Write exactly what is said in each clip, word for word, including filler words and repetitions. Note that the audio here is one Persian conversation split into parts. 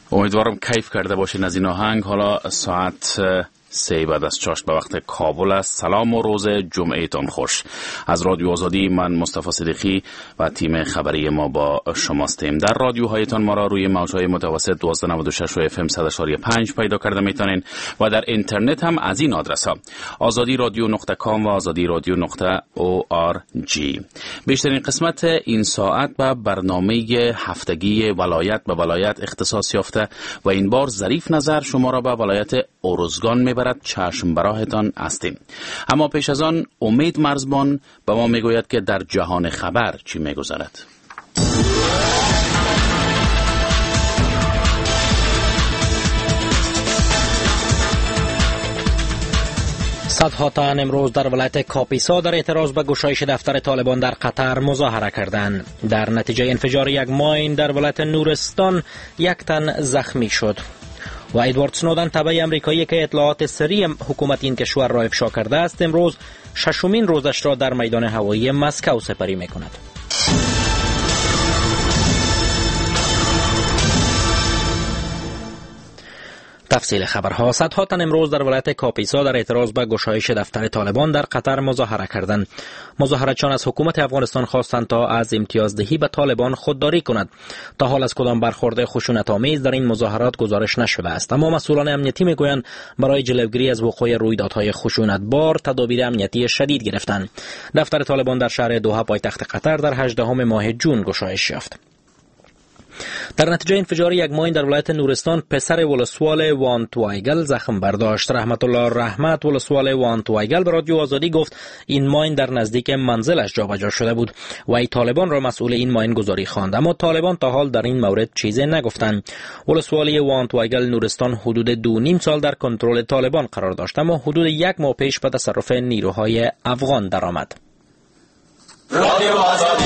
امیدوارم کیف کرده باشین از این آهنگ. حالا ساعت سه بعد از چاشت به وقت کابل است. سلام و روز جمعه تان خوش. از رادیو آزادی من مصطفی صدیقی و تیم خبری ما با شماستیم. در رادیوهایتان ما را روی موج‌های متوسط دویست و نود و شش و اف ام صد و پنج پیدا کرده میتونین و در اینترنت هم از این آدرس ها آزادی رادیو نقطه کام و آزادی رادیو نقطه او آر جی. بیشترین قسمت این ساعت به برنامه هفتگی ولایت به ولایت اختصاص یافته و این بار ظریف نظر شما را به ولایت ارزگان میبرد. چشم براهتان هستیم. اما پیش از آن امید مرزبان به ما میگوید که در جهان خبر چی میگذرد. صدها تن امروز در ولایت کاپیسا در اعتراض به گشایش دفتر طالبان در قطر مظاهره کردند. در نتیجه انفجار یک ماین در ولایت نورستان یک تن زخمی شد. و ادوارد سنودن تبع امریکایی که اطلاعات سری حکومت این کشور را افشا کرده است امروز ششمین روزش را در میدان هوایی مسکو سپری می‌کند. تفصیل خبرها. صدها تن امروز در ولایت کاپیسا در اعتراض به گشایش دفتر طالبان در قطر مظاهره کردند. مظاهره‌چیان از حکومت افغانستان خواستند تا از امتیازدهی به طالبان خودداری کند. تا حال از کدام برخورد خشونت‌آمیز در این مظاهرات گزارش نشده است، اما مسئولان امنیتی میگویند برای جلوگیری از وقوع رویدادهای خشونتبار تدابیر امنیتی شدید گرفتند. دفتر طالبان در شهر دوحه پایتخت قطر در هجدهم ماه جون گشایش یافت. در نتیجه انفجار یک ماین در ولایت نورستان پسر ولسوال وانتوایگل زخم برداشت. رحمت الله رحمت ولسوال وانتوایگل به رادیو آزادی گفت این ماین در نزدیک منزلش جابجا شده بود و ای طالبان را مسئول این ماین گذاری خواند، اما طالبان تا حال در این مورد چیزی نگفتند. ولسوالی وانتوایگل نورستان حدود دو نیم سال در کنترل طالبان قرار داشت، اما حدود یک ماه پیش به تصرف نیروهای افغان درآمد. رادیو آزادی.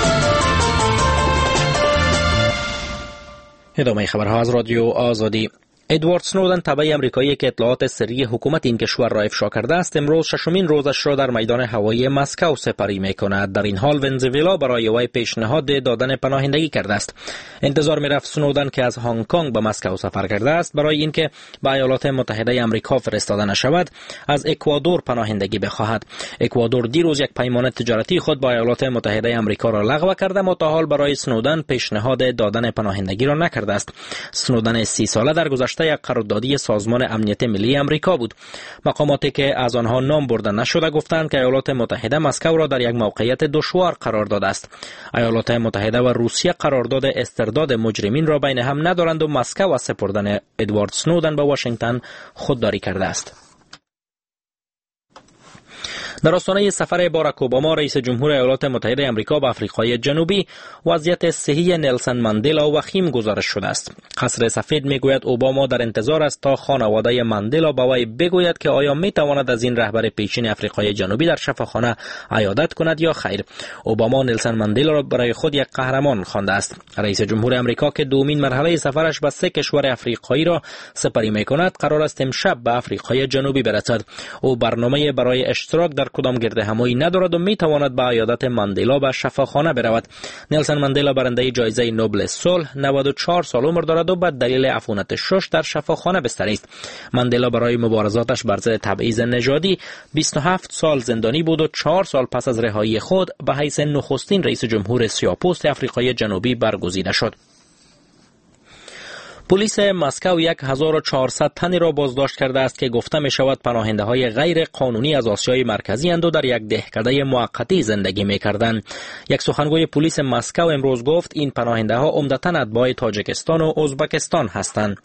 ادامه خبرها از رادیو آزادی. ادوارد سنودن تبع امریکایی که اطلاعات سری حکومت این کشور را افشا کرده است امروز ششمین روزش را در میدان هوایی مسکو سپری می‌کند. در این حال ونزوئلا برای وی پیشنهاد دادن پناهندگی کرده است. انتظار می‌رفت سنودن که از هنگ کنگ به مسکو سفر کرده است برای اینکه به ایالات متحده آمریکا فرستاده نشود از اکوادور پناهندگی بخواهد. اکوادور دیروز یک پیمان تجارتی خود با ایالات متحده آمریکا را لغو کرده، اما تا حال برای سنودن پیشنهاد دادن پناهندگی را نکرده است. سنودن سی ساله در گذشته یک قراردادی سازمان امنیت ملی امریکا بود. مقاماتی که از آنها نام برده نشده گفتند که ایالات متحده مسکو را در یک موقعیت دشوار قرار داده است. ایالات متحده و روسیه قرارداد استرداد مجرمین را بین هم ندارند و مسکو از سپردن ادوارد سنودن به واشنگتن خودداری کرده است. در آستانه سفر باراک اوباما رئیس جمهور ایالات متحده آمریکا به آفریقای جنوبی وضعیت صحی نلسن ماندلا وخیم گزارش شده است. قصر سفید میگوید اوباما در انتظار است تا خانواده ماندلا به وی بگوید که آیا میتواند از این رهبر پیشین آفریقای جنوبی در شفاخانه عیادت کند یا خیر. اوباما نلسن ماندلا را برای خود یک قهرمان خوانده است. رئیس جمهور آمریکا که دومین مرحله سفرش به سه کشور آفریقایی را سپری میکند قرار است امشب به آفریقای جنوبی برسد. او برنامه برای اشتراک در کدام گرد همایی ندارد و میتواند به عیادت ماندلا به شفاخانه برود. نلسن ماندلا برنده جایزه نوبل صلح نود و چهار سال عمر دارد و به دلیل عفونت شش در شفاخانه بستری است. ماندلا برای مبارزاتش بر ضد تبعیض نژادی بیست و هفت سال زندانی بود و چهار سال پس از رهایی خود به حیث نخستین رئیس جمهور سیاه‌پوست آفریقای جنوبی برگزیده شد. پلیس مسکو هزار و چهارصد تنی را بازداشت کرده است که گفته می شود پناهنده های غیر قانونی از آسیای مرکزی اند و در یک دهکده موقتی زندگی می کردند. یک سخنگوی پلیس مسکو امروز گفت این پناهنده ها عمدتاً اتباع تاجیکستان و ازبکستان هستند.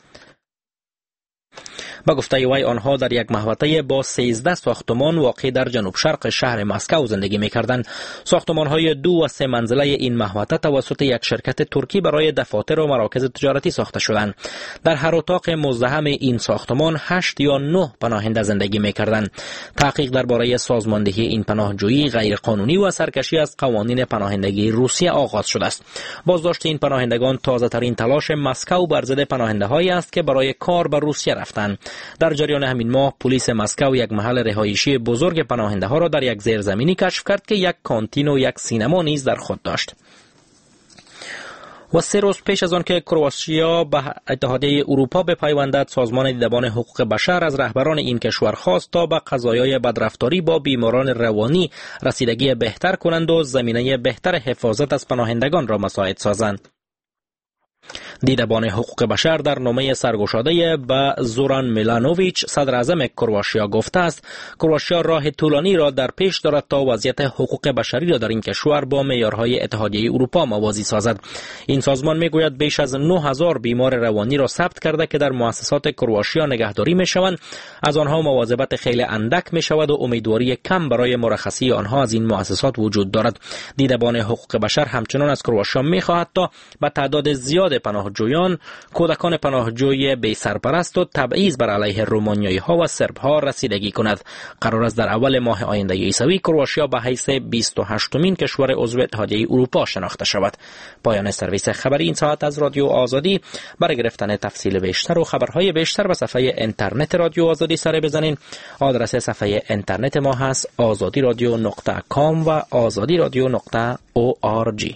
با گفته وی آنها در یک محوطه با سیزده ساختمان واقع در جنوب شرق شهر مسکو زندگی می‌کردند. ساختمان‌های دو و سه منزله این محوطه توسط یک شرکت ترکی برای دفاتر و مراکز تجارتی ساخته شدند. در هر اتاق مزدحم این ساختمان هشت یا نه پناهنده زندگی می‌کردند. تحقیق درباره سازماندهی این پناهجویی غیرقانونی و سرکشی از قوانین پناهندگی روسیه آغاز شده است. بازداشت این پناهندگان تازه‌ترین تلاش مسکو بر ضد پناهنده‌هایی است که برای کار به روسیه رفتند. در جریان همین ماه پلیس مسکو یک محل رهایشی بزرگ پناهنده ها را در یک زیرزمینی کشف کرد که یک کانتین و یک سینما نیز در خود داشت. و سه روز پیش از آن که کرواتیا به اتحادیه اروپا بپیوندد، سازمان دیدبان حقوق بشر از رهبران این کشور خواست تا به قضایای بدرفتاری با بیماران روانی رسیدگی بهتر کنند و زمینه بهتر حفاظت از پناهندگان را مساعد سازند. دیدبان حقوق بشر در نامه سرگشاده به زوران میلانوویچ صدر اعظم کرواتیا گفته است کرواتیا راه طولانی را در پیش دارد تا وضعیت حقوق بشری را در این کشور با معیارهای اتحادیه اروپا موازی سازد. این سازمان میگوید بیش از نه هزار بیمار روانی را ثبت کرده که در مؤسسات کرواتیا نگهداری میشوند. از آنها مواظبت خیلی اندک می شود و امیدواری کم برای مرخصی آنها از این مؤسسات وجود دارد. دیدبان حقوق بشر همچنان از کرواتیا می خواهد تا به تعداد زیاد پناهجویان، کودکان پناهجوی بی سرپرست و تبعیض بر علیه رومانیایی ها و سرب ها رسیدگی کند. قرار است در اول ماه آینده عیسوی کرواتیا به حیث بیست و هشتمین کشور عضو اتحادیه اروپا شناخته شود. پایان سرویس خبری این ساعت از رادیو آزادی. برای گرفتن تفصیل بیشتر و خبرهای بیشتر به صفحه اینترنت رادیو آزادی سر بزنین. آدرس صفحه اینترنت ما هست آزادی رادیو نقطه کام و آزادی رادیو نقطه او آر جی.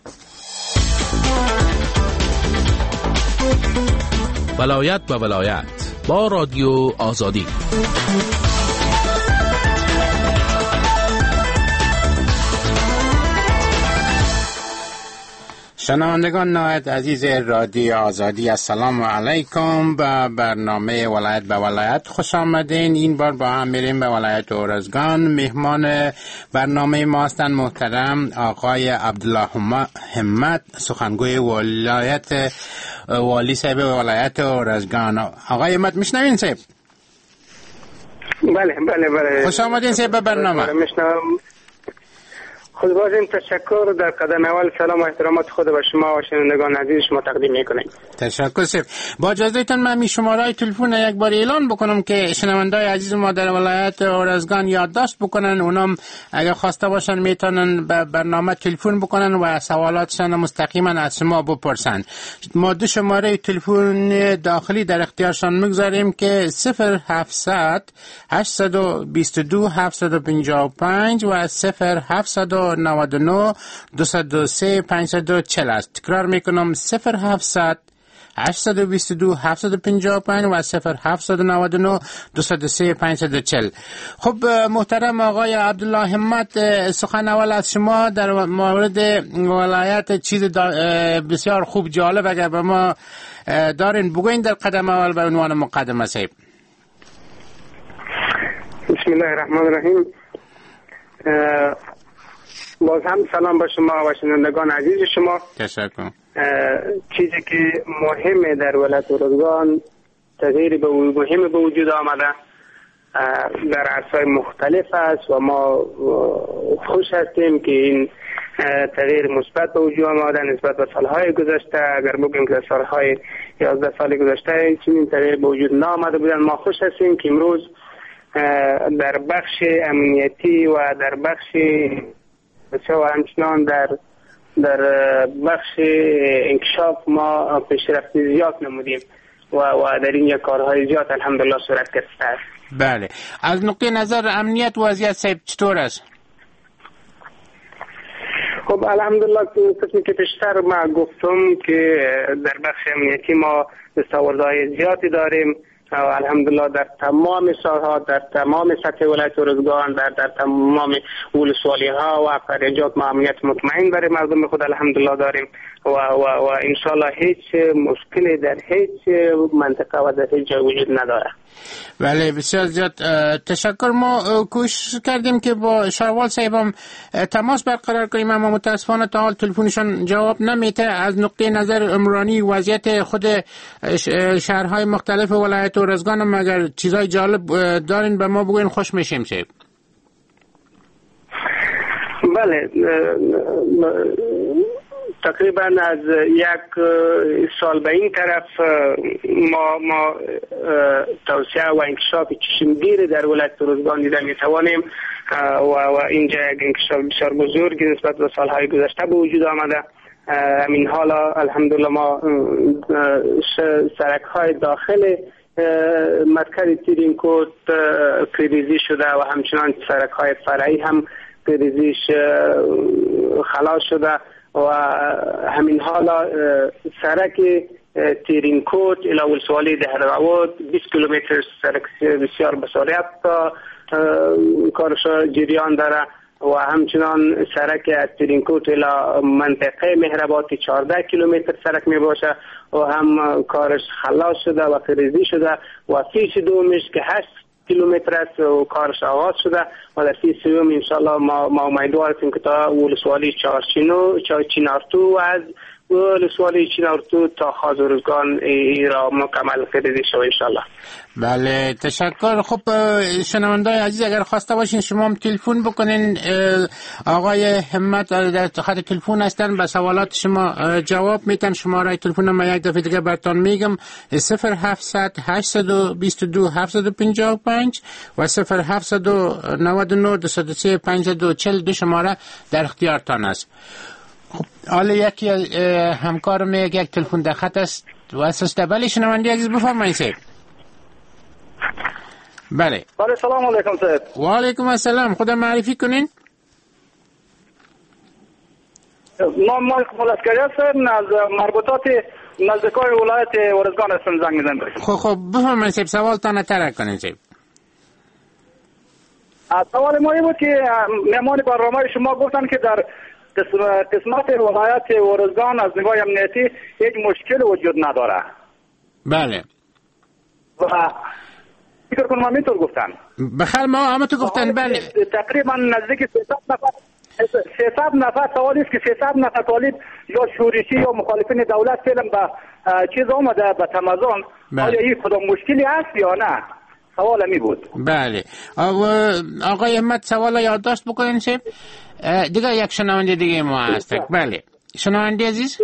ولایت و ولایت با رادیو آزادی. شنوندگان نهایت عزیز رادیو آزادی، السلام علیکم. به برنامه ولایت به ولایت خوش آمدین. این بار با هم میریم به ولایت اورزگان. مهمان برنامه ما هستند محترم آقای عبدالله همت، سخنگوی ولایت والی صاحب ولایت اورزگان. آقای همت میشنوین صاحب؟ بله بله بله. خوش آمدین صاحب به برنامه. میشنوم. خود بازم تشکر. در قدم اول سلام و احترامات خود به شما و شنوندگان عزیز شما تقدیم میکنیم. تشکر سر. با اجازهتون من می شماره تلفن یک بار اعلان بکنم که شنوندای عزیز ما در ولایت اورزگان یادداشت بکنن، اونم اگر خواسته باشن میتونن به برنامه تلفن بکنن و سوالاتشان مستقیما از شما بپرسن. ما دو شماره تلفن داخلی در اختیارشان میگذاریم که صفر هفتصد هشتصد و بیست و دو هفتصد و پنجاه و پنج و صفر هفتصد و نود و نه دویست و سه پانصد و چهل است. تکرار میکنم صفر هفتصد هشتصد و بیست و دو هفتصد و پنجاه و پنج و صفر هفتصد و نود و نه دویست و سه پانصد و چهل. خب محترم آقای عبدالله همت، سخن اول از شما در مورد ولایت چیز بسیار خوب جالب اگر به ما دارین بگوین در قدم اول به عنوان مقدمه صاحب. بسم الله الرحمن الرحیم. باز هم سلام با شما و شنوندگان عزیز شما. تشکر. چیزی که مهمه در ولایت اورزگان، تغییری به مهم به وجود آمده در عرصه‌های مختلف است و ما خوش هستیم که این تغییر مثبت به وجود آمده نسبت به سالهای گذشته. اگر بگیم که سالهای یازده سال گذشته چنین تغییر به وجود نآمده بودن، ما خوش هستیم که امروز در بخش امنیتی و در بخش و همچنان در در بخش انکشاف ما پیشرفت زیاد نمودیم و و در این کارهای زیاد الحمدلله صورت گرفته است. بله، از نقطه نظر امنیت وضعیت صاحب چطور است؟ خب الحمدلله قسمی که پیشتر ما گفتم که در بخش امنیتی ما دستاوردهای زیادی داریم و الحمدلله در تمام سالها، در تمام سطح ولایت اورزگان، در در تمام ولسوالی ها و قریجات ما امنیت مطمئن برای مردم خود الحمدلله داریم و و و ان شاء الله هیچ مشکلی در هیچ منطقه و در هیچ جای وجود نداره. بله بسیار زیاد تشکر. ما کوشش کردیم که با شاروال صاحبم تماس برقرار کنیم اما متاسفانه تا حال تلفنشان جواب نمیده. از نقطه نظر عمرانی وضعیت خود شهرهای مختلف ولایت اورزگان هم اگر چیزای جالب دارین به ما بگوین خوش میشیم صاحب. بله، تقریبا از یک سال به این طرف ما ما توسعه و انکشاف چشمگیر در ولایت اورزگان دیده میتوانیم و و اینجا یک انکشاف بسیار بزرگی نسبت به سالهای گذشته به وجود آمده. همین حالا الحمدلله ما سرک های داخل مرکز تیرینکوت پیریزی شده و همچنان سرک های فرعی هم پیریزیش خلاص شده و و همین حالا سرک تیرینکوت الى ولسوالی دهراود بیست کیلومتر سرک بسیار بسریعت تا کارش جریان داره و همچنان سرک از تیرینکوت الى منطقه مهرباتی چهارده کیلومتر سرک می باشه و هم کارش خلاص شده و فریزی شده و فیش دومش که هشت کیلومتر است و کارش آغاز شده و در فیش سوم انشالله ما, ما امیدوار هستیم که تا ولسوالی چهارچینو چینارتو و از ولسوالی چینارتو تا خازرگان ای را مکمل فریزی شده انشالله. بله تشکر. خب شنوندای عزیز اگر خواسته باشین شما هم تلفن بکنین، آقای همت در خط تلفن هستن، به سوالات شما جواب میتن. شماره تلفن ما یک دفعه دیگه براتون میگم صفر هفتصد هشتصد و بیست و دو هفتصد و پنجاه و پنج و صفر هفتصد و نود و نه دویست و سه پانصد و چهل دو شماره در اختیارتان است. خب حالا یکی از همکار می یک تلفن در خط است و اساس بله شنونده عزیز بفرمایید صاحب. بله بله سلام علیکم صاحب. و علیکم السلام. خدا معرفی کنین. ما مالک مولاسکری هستم از مربوطات نزدیکای ولایت ارزگان هستم زنگ میزنم. خب خب بفرمایید صاحب سوالتان طرح کنین صاحب. سوال ما این بود که مهمان برنامه شما گفتن که در قسمت ولایت ارزگان از نگاه امنیتی هیچ مشکل وجود نداره. بله و فکر کنم همینطور گفتن. بخیر ما همه تو گفتن. بله تقریبا نزدیک سیصد نفر سیصد نفر سوال است که سیصد نفر طالب یا شورشی یا مخالفین دولت فعلا به چیز آمده به تمازن. آیا این کدام مشکلی هست یا نه؟ سوال می بود. بله آقای احمد سوال یادداشت بکنین صاحب. دیگه یک شنونده دیگه ما هست. بله شنونده عزیز.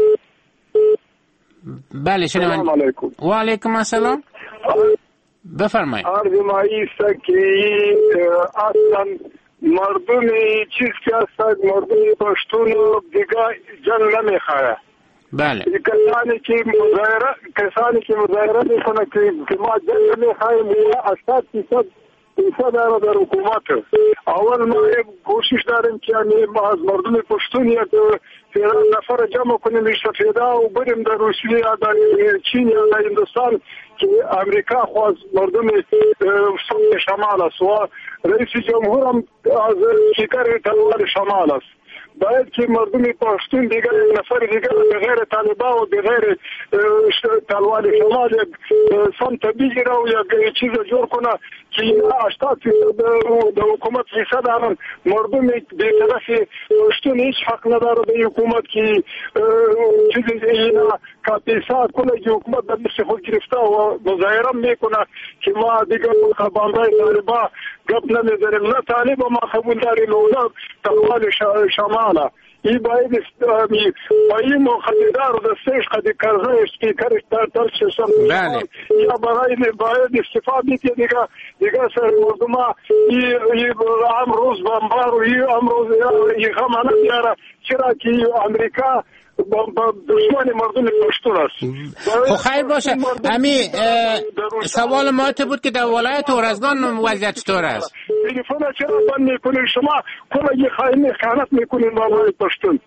بله شنونده. سلام علیکم. و علیکم السلام. بفرمایید. عرض ما ایست که اصلا مردمی چیز که هستند مردمی پشتون دیگه جنگ نمیخواه. بله کسانی که مظاهره کسانی که مظاهره میکنه که ما جنگ نمیخواهیم هشتاد فیصد فیصد داره در حکومت. اول ما کوشش داریم که ما از مردم پشتون یک نفر جمع کنیم استفاده و بریم در روسیه یا در چین یا در هندوستان که امریکا خواست مردم سمت شمال است و رئیس جمهور هم از شکر تلوار شمال است. باید که مردم پشتون دیگر نفر دیگر بغیر طالبا و بغیر تلوار شمال یک سمت بگیره و یک چیز جور کنه که هشتاد فیصد در حکومت فیصد دارن. مردم بی‌طرف پشتون هیچ حق نداره به حکومت که چیز اینا کاتیسات کنه که حکومت در دست خود گرفته و مظاهره میکنه که ما دیگر خباندای طالبا گپ نمیداریم. نه طالب ما قبول داریم اونا تلوار شماله. این باید با این مخددار و دستش قد کرزه اسپیکرش در ترسشم یا برای باید استفاده بیتی دیگه دیگه سر مردمه این امروز بمبار و این امروز این غمانه بیاره چرا که امریکا دشمن مردم پشتون است. خب خیر باشه. امی سوال ما تو بود که در ولایت ارزگان وضعیت چطور است؟ تلفن چرا بند میکنید شما؟ کلا یه خائنی خیانت میکنید با ولایت پشتون.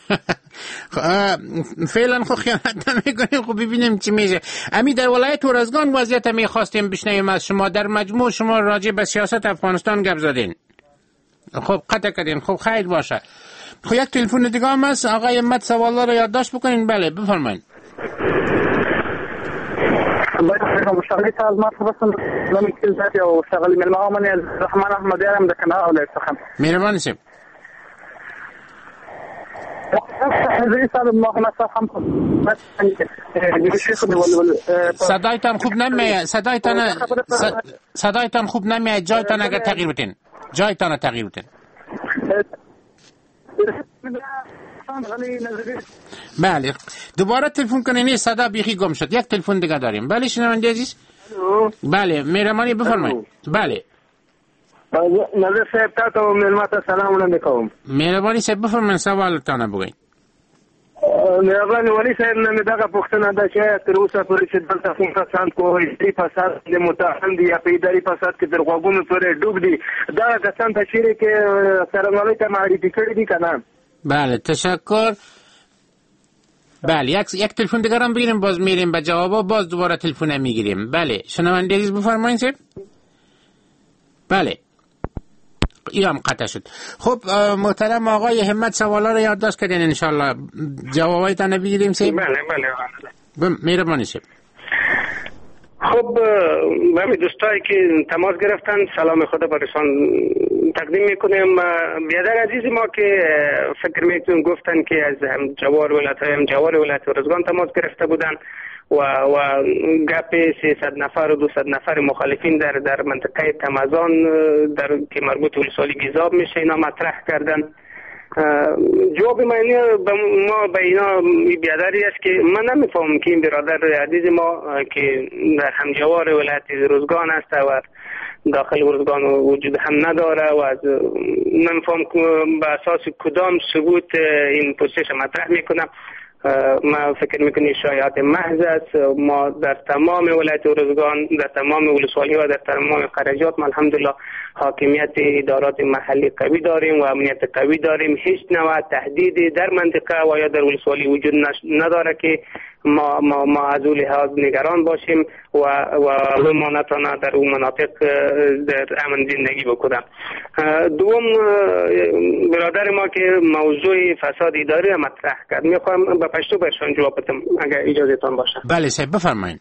فعلا خب خیانت نمیکنیم. خب ببینیم چی میشه. امی در ولایت ارزگان وضعیت میخواستیم بشنویم از شما. در مجموع شما راجع به سیاست افغانستان گپ زدین. خب قطع کردین. خب خیر باشه. خب یک تلفن دیگه هم هست. آقای احمد سوالا رو یادداشت بکنین. بله بفرمایید. باید مشتغلی تا از مرد بستم نمی کلزت یا مشتغلی ملمه آمانی از رحمان احمدی هم در کنار اولی سخم میرمانی سیم صدایتان خوب نمیاد. صدایتان صدایتان خوب نمیاد. جایتان اگر تغییر بتین جایتان تغییر بتین. بله دوباره تلفن کنین. صدا بیخی گم شد. یک تلفن دیگه داریم. بله شنونده عزیز. بله مهربانی بفرمایید. بله نظر صاحب تا تو ملمت سلام علیکم. مهربانی صاحب بفرمایید سوالتان بگوین. مهربانی ولی صاحب نه دغه پښتنه ده چې تر اوسه پورې چې دلته کوم کسان کوی دې فساد د متهم دي یا پیداري فساد کې درغوګونو پورې ډوب دي دا کسان ته چیرې کې سرمایه ته معرفي کړی دي کنه. بله تشکر. بله یک یک تلفن دیگر هم بگیریم باز میریم به جوابا باز دوباره تلفن میگیریم. بله شنونده عزیز بفرمایید سر. بله این هم قطع شد. خب محترم آقای همت سوالا رو یادداشت کردین ان شاء الله جوابایتان بگیریم سر. بله بله مهربانی سر. خب همین دوستایی که تماس گرفتن سلام خدا برشان تقدیم میکنیم. بیادر عزیز ما که فکر میکنم گفتن که از هم جوار ولایت هم جوار ولایت ارزگان تماس گرفته بودن و و گپ سیصد نفر و دویست نفر مخالفین در در منطقه تمازان در که مربوط به ولسوالی گیزاب میشه اینا مطرح کردن. جواب من ما به اینا بیادری است که من نمیفهمم که این برادر عزیز ما که در همجوار ولایت ارزگان است و داخل ارزگان وجود هم نداره و نمیفهم به اساس کدام ثبوت این پرسش مطرح میکنم. ما فکر میکنیم شایعات محض است. ما در تمام ولایت ارزگان در تمام ولسوالی و در تمام قرجات ما الحمدلله حاکمیت ادارات محلی قوی داریم و امنیت قوی داریم. هیچ نوع تهدیدی در منطقه و یا در ولسوالی وجود نداره که ما ما ما از اون لحاظ نگران باشیم و و ما نتوانیم در اون مناطق در امن زندگی بکنیم. دوم برادر ما که موضوع فساد اداری مطرح کرد میخوام به پشتو برشان جواب بدم اگر اجازهتان باشه. بله صاحب بفرمایید.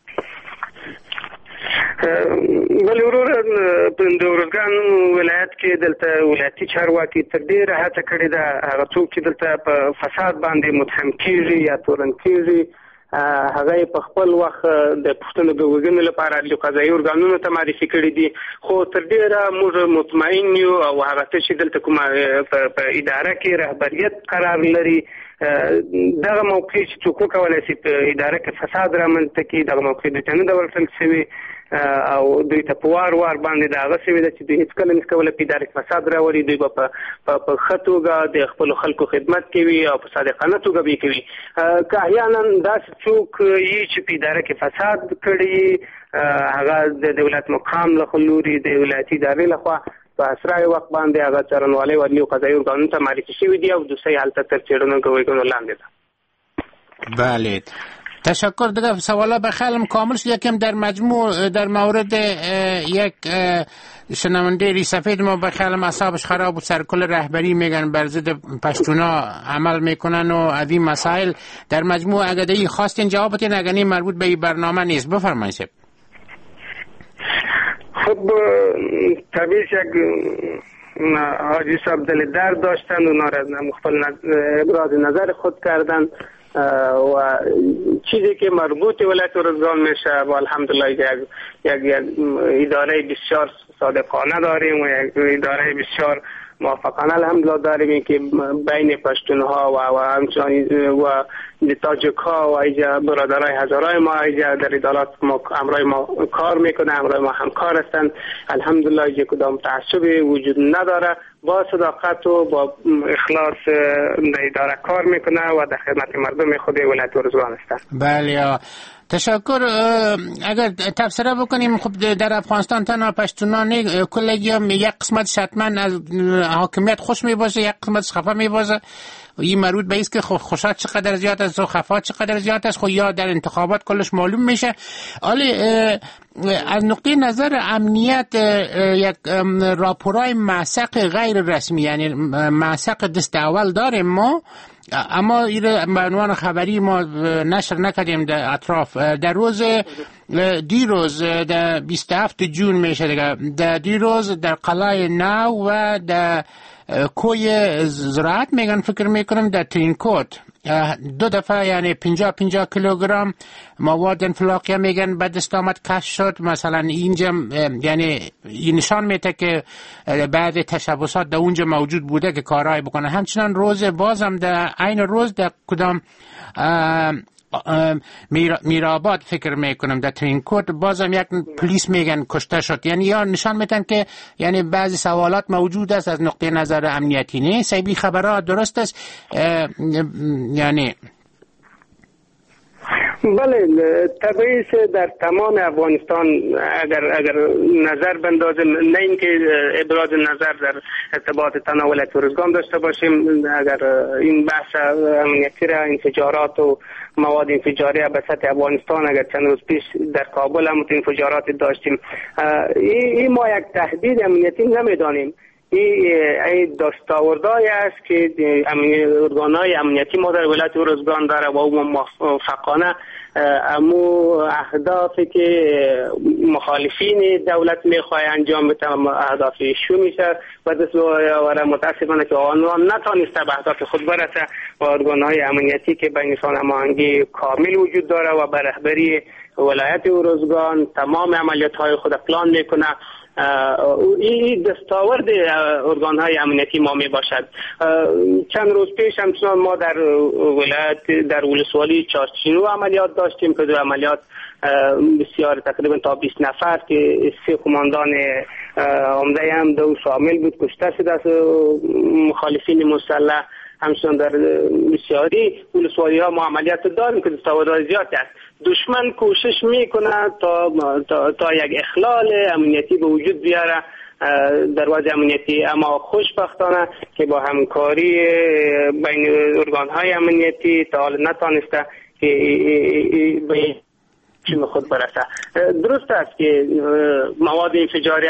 ولی ورور د ارزګان ولایت کې دلته ولایتي چارواکي تر ډیره هڅه کړې ده هغه څوک چې دلته په فساد باندې متهم کیږي یا تورن کیږي هغه په خپل وخت د پښتنو د وګړو لپاره د قضایي ارګانونو ته معرفي کړي دي خو تر ډیره موږ مطمئن یو او هغه چې دلته کومه په اداره کې رهبریت قرار لري دغه موقع چې څوک کولای شي په اداره کې فساد رامنځته کړي دغه موقع د چنه د ورتل شوی او دوی ته په وار وار باندې دا هغه شوی چې دوی هیڅ کله نس کوله په اداره کې فساد راوړي دوی په په خطوګه د خپل خلکو خدمت کوي او په صادقانه توګه به کوي که احیانا دا څوک یې چې په اداره کې فساد کړي هغه د دولت مقام له خلوري د ولایتي ادارې لخوا په اسرای وخت باندې هغه څارنوالي ورني او قضایي ارګانونو ته معرفي شوی دی او دوی حالت تر چیرونو کوي لاندې ده. بله تشکر. دیگه سوالا به خیالم کامل شد. یکم در مجموع در مورد یک شنونده ری سفید ما به خیالم اعصابش خراب و سرکل رهبری میگن بر ضد پشتونا عمل میکنن و از این مسائل در مجموع اگر دی خواستین جواب بدین اگر این مربوط به این برنامه نیست بفرمایید. خب طبیعی یک حاجی صاحب دل درد داشتن و ناراض مختلف ابراز نظر خود کردن و چیزی که مربوط ولایت ارزگان میشه و الحمدلله یک یک اداره بسیار صادقانه داریم و یک اداره بسیار موافقانه الحمدلله داریم که بین پشتونها و و همچنین و تاجک ها و ایجا برادرای هزارای ما ایجا در ادارات ما امرای ما کار میکنه امرای ما همکار هستند الحمدلله ایجا کدام تعصبی وجود نداره با صداقت و با اخلاص در اداره کار میکنه و در خدمت مردم خود ولایت ارزگان است. بله تشکر. اگر تفسیر بکنیم خب در افغانستان تنها پشتونان کلگی هم یک قسمت حتما از حاکمیت خوش می باشه یک قسمت خفه می باشه. این مربوط به است که خوشات چقدر زیاد است و خفات چقدر زیاد است خب یا در انتخابات کلش معلوم میشه. ولی از نقطه نظر امنیت یک راپورای معسق غیر رسمی یعنی معسق دست اول داریم ما اما این به عنوان خبری ما نشر نکردیم در اطراف. در روز دیروز در بیست و هفتم جون میشه دیگه در دیروز در قلعه نو و در کوی زراعت میگن فکر میکنم در ترینکوت دو دفعه یعنی پنجاه پنجاه کیلوگرم مواد انفلاقیه میگن به دست آمد کشف شد. مثلا اینجا یعنی این نشان میده که بعد تشبسات در اونجا موجود بوده که کارهای بکنه. همچنان روز بازم در عین روز در کدام میرآباد فکر میکنم در ترینکوت بازم یک پلیس میگن کشته شد. یعنی یا نشان میدن که یعنی بعضی سوالات موجود است از نقطه نظر امنیتی. نه سیبی خبرها درست است یعنی بله طبیعی است در تمام افغانستان اگر اگر نظر بندازیم، نه اینکه ابراز نظر در ارتباط تنها ولایت ارزگان داشته باشیم، اگر این بحث امنیتی را انفجارات و مواد انفجاری به سطح افغانستان اگر چند روز پیش در کابل هم انفجارات داشتیم، این ما یک تهدید امنیتی نمیدانیم. این دستاوردهایی است که ارگان‌های امنیتی ما در ولایت ارزگان داره و او موفقانه امو اهدافی که مخالفین دولت میخواه انجام بده اهداف شو میشه و دست و متاسفانه که آنها نتانسته به اهداف خود برسه و ارگان‌های امنیتی که بینشان هماهنگی کامل وجود داره و به رهبری ولایت ارزگان تمام عملیات‌های خود پلان میکنه. این دستاورد ارگان‌های امنیتی ما می باشد. چند روز پیش همچنان ما در ولایت در ولسوالی چارچینو عملیات داشتیم که در عملیات بسیار تقریبا تا بیست نفر که سه قماندان عمده هم دو شامل بود کشته شده از مخالفین مسلح. همچنان در بسیاری ولسوالی ها ما عملیات داریم که دستاوردهای زیادی است. دشمن کوشش میکنه تا, تا تا یک اخلال امنیتی به وجود بیاره در وضع امنیتی، اما خوشبختانه که با همکاری بین ارگان‌های امنیتی تا حال نتانسته که به چون خود برسه. درست است که مواد انفجاری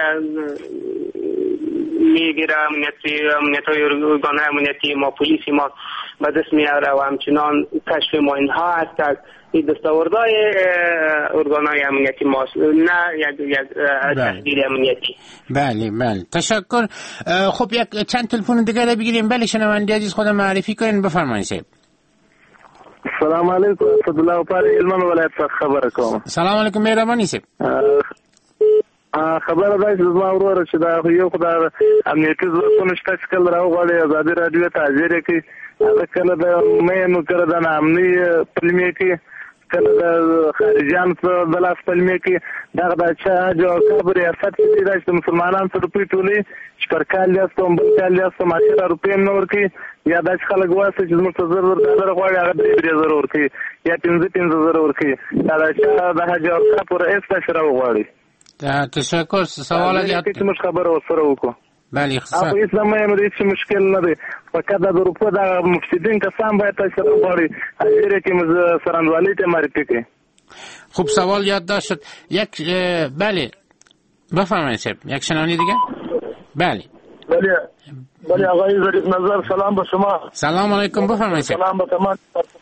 میگیره امنیتی امنیت‌های ارگان‌های امنیتی ما پلیسی ما به دست میاره و همچنان کشف ما اینها هست. این دستاوردهای ارگان‌های امنیتی ماست، نه یک یک تحلیل امنیتی. بله بله تشکر. خب یک چند تلفن دیگه را بگیریم. بله شنونده عزیز خودم معرفی کنین بفرمایید. سلام علیکم عبدالله پاری علمان ولایت خبر کوم. سلام علیکم مهربانی سیب. خبره ده چې زما وروره چې دا یو خدای امنیتي ځواکونه شته چې کله راوغواړي ازادي راډیو ته حاضر کړي هغه کله د مینو کړه د نامني فلمې کې کله د خارجیان د لاس فلمې کې دغه د چا جو کبر ریاست کې د مسلمانانو سره په ټولي چې پر کال یاستم بل کال یاستم ماشه روپیم نور کې یا د خلک واسه چې موږ ته ضرور ډالر غواړي هغه دې ضرور کې یا پنځه پنځه ضرور کې دا چې د حج او کپر ایسته شروع غواړي. تشکر. سوال دیگه که مش خبر وسره وکړو. بله خصوصا اپ اسلام یې هیڅ مشکل نه دی فقط د اروپا د مفسدين کسان باید تاسو غواړي اجازه کې مز سرانوالي ته معرفي کړي. خوب سوال یادداشت شد. یک بله بفرمایید شب یک شنونده دیگه. بله بله بله آقای ظریف نظر سلام به شما. سلام علیکم بفرمایید. سلام به تمام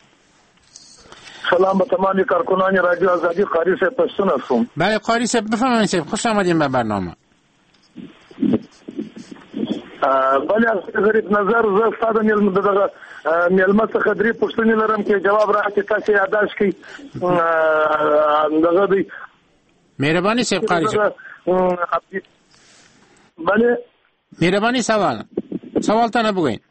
سلام به تمام کارکنان رادیو آزادی. قاری صاحب پښتون هستم. بله قاری صاحب بفرمایید. خوش آمدید به برنامه. بله ظریف نظر زه ستاسو ملم دغه ملمه څخه درې پوښتنې لرم چې جواب راکړئ تاسو یادداشت کړئ. دغه دی مهرباني صاحب قاری صاحب. بله مهرباني سوال سوال ته نه بگوین.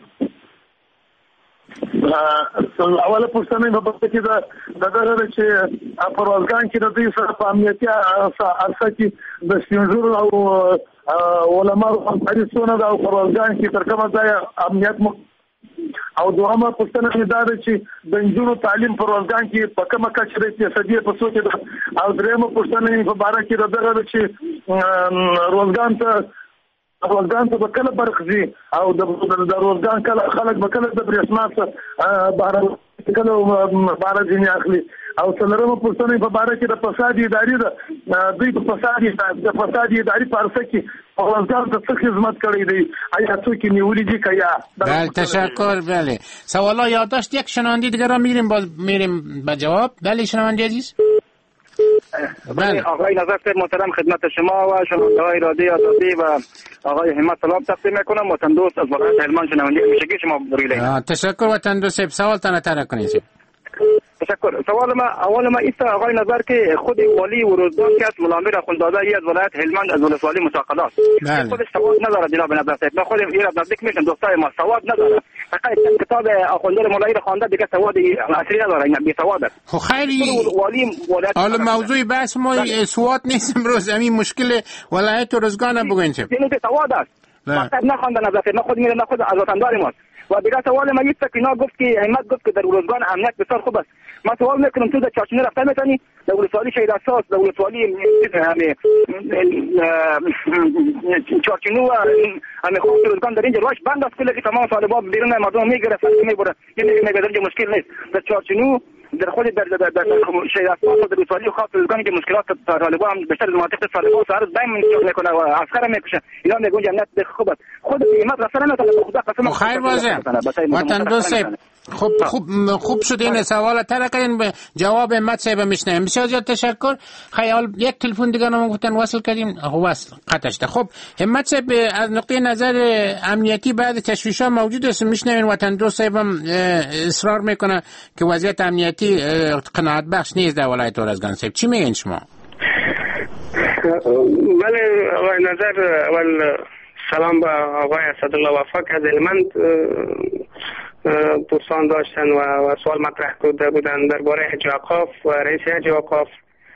اوله پوښتنه په پاتې کې دا دغه چې پروازګان کې د دې سره په امنیتي ارڅه کې د سپینځور او علماء پالیسونه دا پروازګان کې تر کومه ځای امنیت مو او دوهمه پوښتنه دا ده چې د انجونو تعلیم پروازګان کې په کومه کچه ده چې سدي په څو کې ده او درېمه پوښتنه په باره کې دغه چې روزګان ته روزګان ته کله برخزي او د روزګان کله خلک به کله د برېښنا څخه بهر کله بهر ځینې اخلي او څلورمه پوښتنه په باره کې د فساد ادارې ده دوی په فساد د فساد ادارې په ارڅه کې روزګان ته څه خدمت کړی دی آیا څوک نیولې دي که یا. بله تشکر. بله سوالا یادداشت. یک شنونده دیگه را میریم باز میریم به جواب. بله شنونده عزیز. بله آقای نظر صاحب محترم خدمت شما و شنونده های رادیو آزادی و آقای همت سلام تقدیم میکنم. وطن دوست از ولایت هلمند شنونده میشگی شما بگیرید. تشکر وطن دوست صاحب. سوال تان طرح کنید. تشکر. سوال ما اول ما ایست آقای نظر که خود والی ورودگان که از ملامر اخوندزاده ای از ولایت هلمند از ولسوالی مساقلات خودش سواد نداره جناب نظر صاحب. ما خودم ایراد نزدیک میشم دوستای ما سواد نداره فقط کتاب اخوندزاده مولایی رو خوانده دیگه سواد اصلی نداره این بی سواده. خب خیلی حالا موضوع بحث ما سواد نیست امروز همین مشکل ولایت ارزگان بگوین چه اینو که سواد است فقط نخوانده نظر صاحب. ما خود میرم خود از وطندار ماست و دیگه سوال ما ایست که اینا گفت که همت گفت که در ارزگان امنیت بسیار خوب است. من سوال میکنم تو در چارچینه رفته میتونی در ولسوالی شهید اساس در ولسوالی همه چارچینو و همه خوب روزگان در اینجا روش بند است که تمام طالبان بیرون مردم میگیره فرق میبره این میگه مشکل نیست در چارچینو در خود در در در شهید اساس در ولسوالی خاص روزگانی که مشکلات طالبان بیشتر مناطق طالبان سر دائم میکنه و عسکر میکشه اینا میگن جنت خوب خوب قیمت رسانه نمیتونه خدا قسم خیر باشه وطن دوست خوب خوب خوب شد این سوال تر کردین به جواب همت صاحب میشنیم. بسیار زیاد تشکر. خیال یک تلفن دیگه نمون گفتن وصل کردیم وصل قطع شده. خب همت صاحب از نقطه نظر امنیتی بعد تشویش‌ها موجود است. میشنوین وطن دوست صاحب اصرار میکنه که وضعیت امنیتی قناعت بخش نیست در ولایت اورزگان. صاحب چی میگین شما؟ بله آقای نظر، اول سلام به آقای اسدالله وفا که از هلمند پرسان داشتن و, و سوال مطرح کرده بودن درباره حج اوقاف و رئیس حج اوقاف.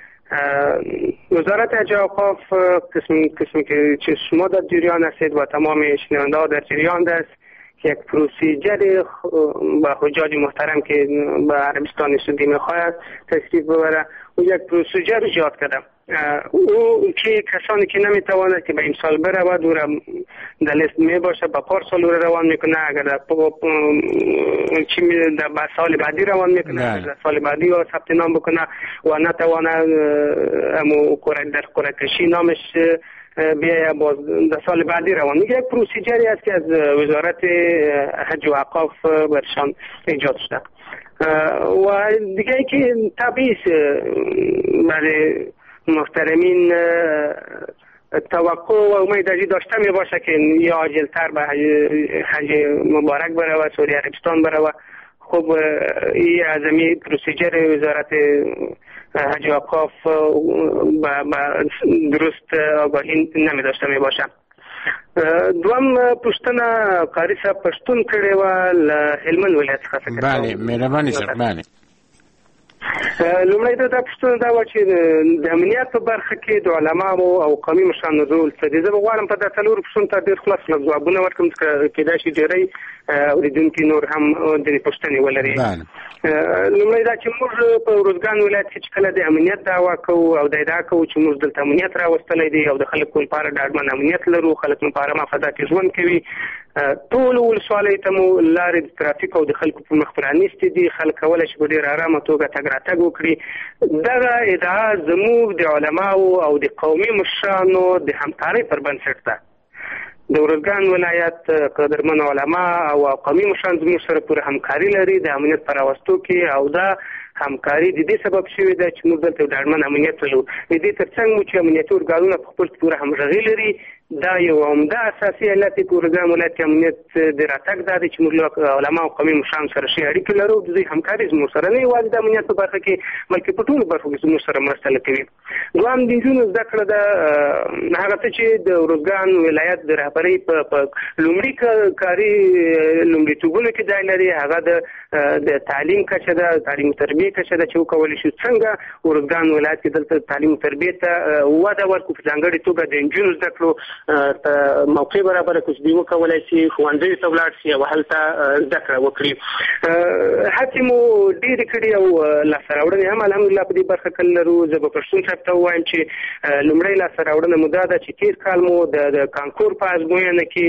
وزارت حج اوقاف قسمی قسمی که شما در جریان هستید و تمام شنونده ها در جریان است که یک پروسیجر با حجاج محترم که به عربستان سعودی میخواهد تشریف ببره و یک پروسیجر ایجاد کرده. او که کسانی که نمیتواند که به امسال بره و دور در لیست می باشه با پارسال روان میکنه، اگر در چی در سال بعدی روان میکنه در سال بعدی و ثبت نام بکنه و نتواند امو در قرعه کشی نامش بیایه باز در سال بعدی روان میگه. یک پروسیجری است که از وزارت حج و اوقاف برشان ایجاد شده و دیگه ای که طبیعی برای محترمین توقع و امید ازی داشته می باشه که یا عاجلتر به حج مبارک بره و سعودی عربستان بره و خب این ازمی پروسیجر وزارت حج و اوقاف درست آگاهی نمی داشته می باشه. دوام پشتنه قاری صاحب پشتون کرده و هلمند ولایت څخه. بله مهرباني صاحب. بله لومړی دا پوښتنه دا و چې د امنیت په برخه کې د علماو او قومي مشرانو رول څه دی. زه به غواړم په دا څلورو پوښتنو ته ډېر خلاص خلاص ځوابونه ورکړم چې کېدای شي ډېری اورېدونکي نور هم د پوښتنې ولري. لومړی دا چې موږ په ارزګان ولایت کې چې کله د امنیت دعوا کوو او د ادعا کوو چې موږ دلته امنیت راوستلی دی او د خلکو لپاره ډاډمن امنیت لرو، خلک لپاره مفاده کې ژوند کوي، ټول ولسوالیو ته مو لارې د ترافیک او د خلکو په مخ پرانیستې دي، خلک کولی شي په ډېر ارامه توګه تګ راتګ وکړي. دغه ادعا زموږ د علماو او د قومي مشرانو د همکارۍ پر بنسټ ده. د ارزګان ولایت قدرمن علما او قومي مشران زموږ سره پوره همکاري لري د امنیت په راوستو کې او دا همکاري د دې سبب شوې ده چې موږ دلته ډاډمن امنیت لرو. د دې ترڅنګ مو چې امنیتي ارګانونه په خپل پوره همغږي لري. دا یو عمده اساسي علت په ارزګان ولایت کې امنیت د راتګ دا دی چې موږ علما او قومي مشران سره ښې اړیکې لرو. د دې همکاري زموږ سره نه یوازې د امنیت په برخه کې بلکې په ټولو برخو کې زموږ سره مرسته کوي. دوام د نجونو زده کړه ده هغه څه چې د ارزګان ولایت د رهبرۍ په لومړي کاري لومړیتوبونو کې ځای لري. هغه د تعلیم کچه ده، تعلیم تربیه کچه ده چې وکولی شو څنګه ارزګان ولایت کې دلته تعلیم تربیه ته وده ورکړو، په ځانګړې توګه د نجونو زده کړو ته موقع برابره کړو چې دوی وکولی شي ښوونځیو ته ولاړ شي او هلته زده کړه وکړي. هڅې مو ډېرې کړي او لاسته راوړنې هم الحمدلله په دې برخه کې لرو. زه به پښتون صاحب ته ووایم چې لومړی لاسته راوړنه مو دا ده چې تېر کال مو د کانکور په ازموینه کې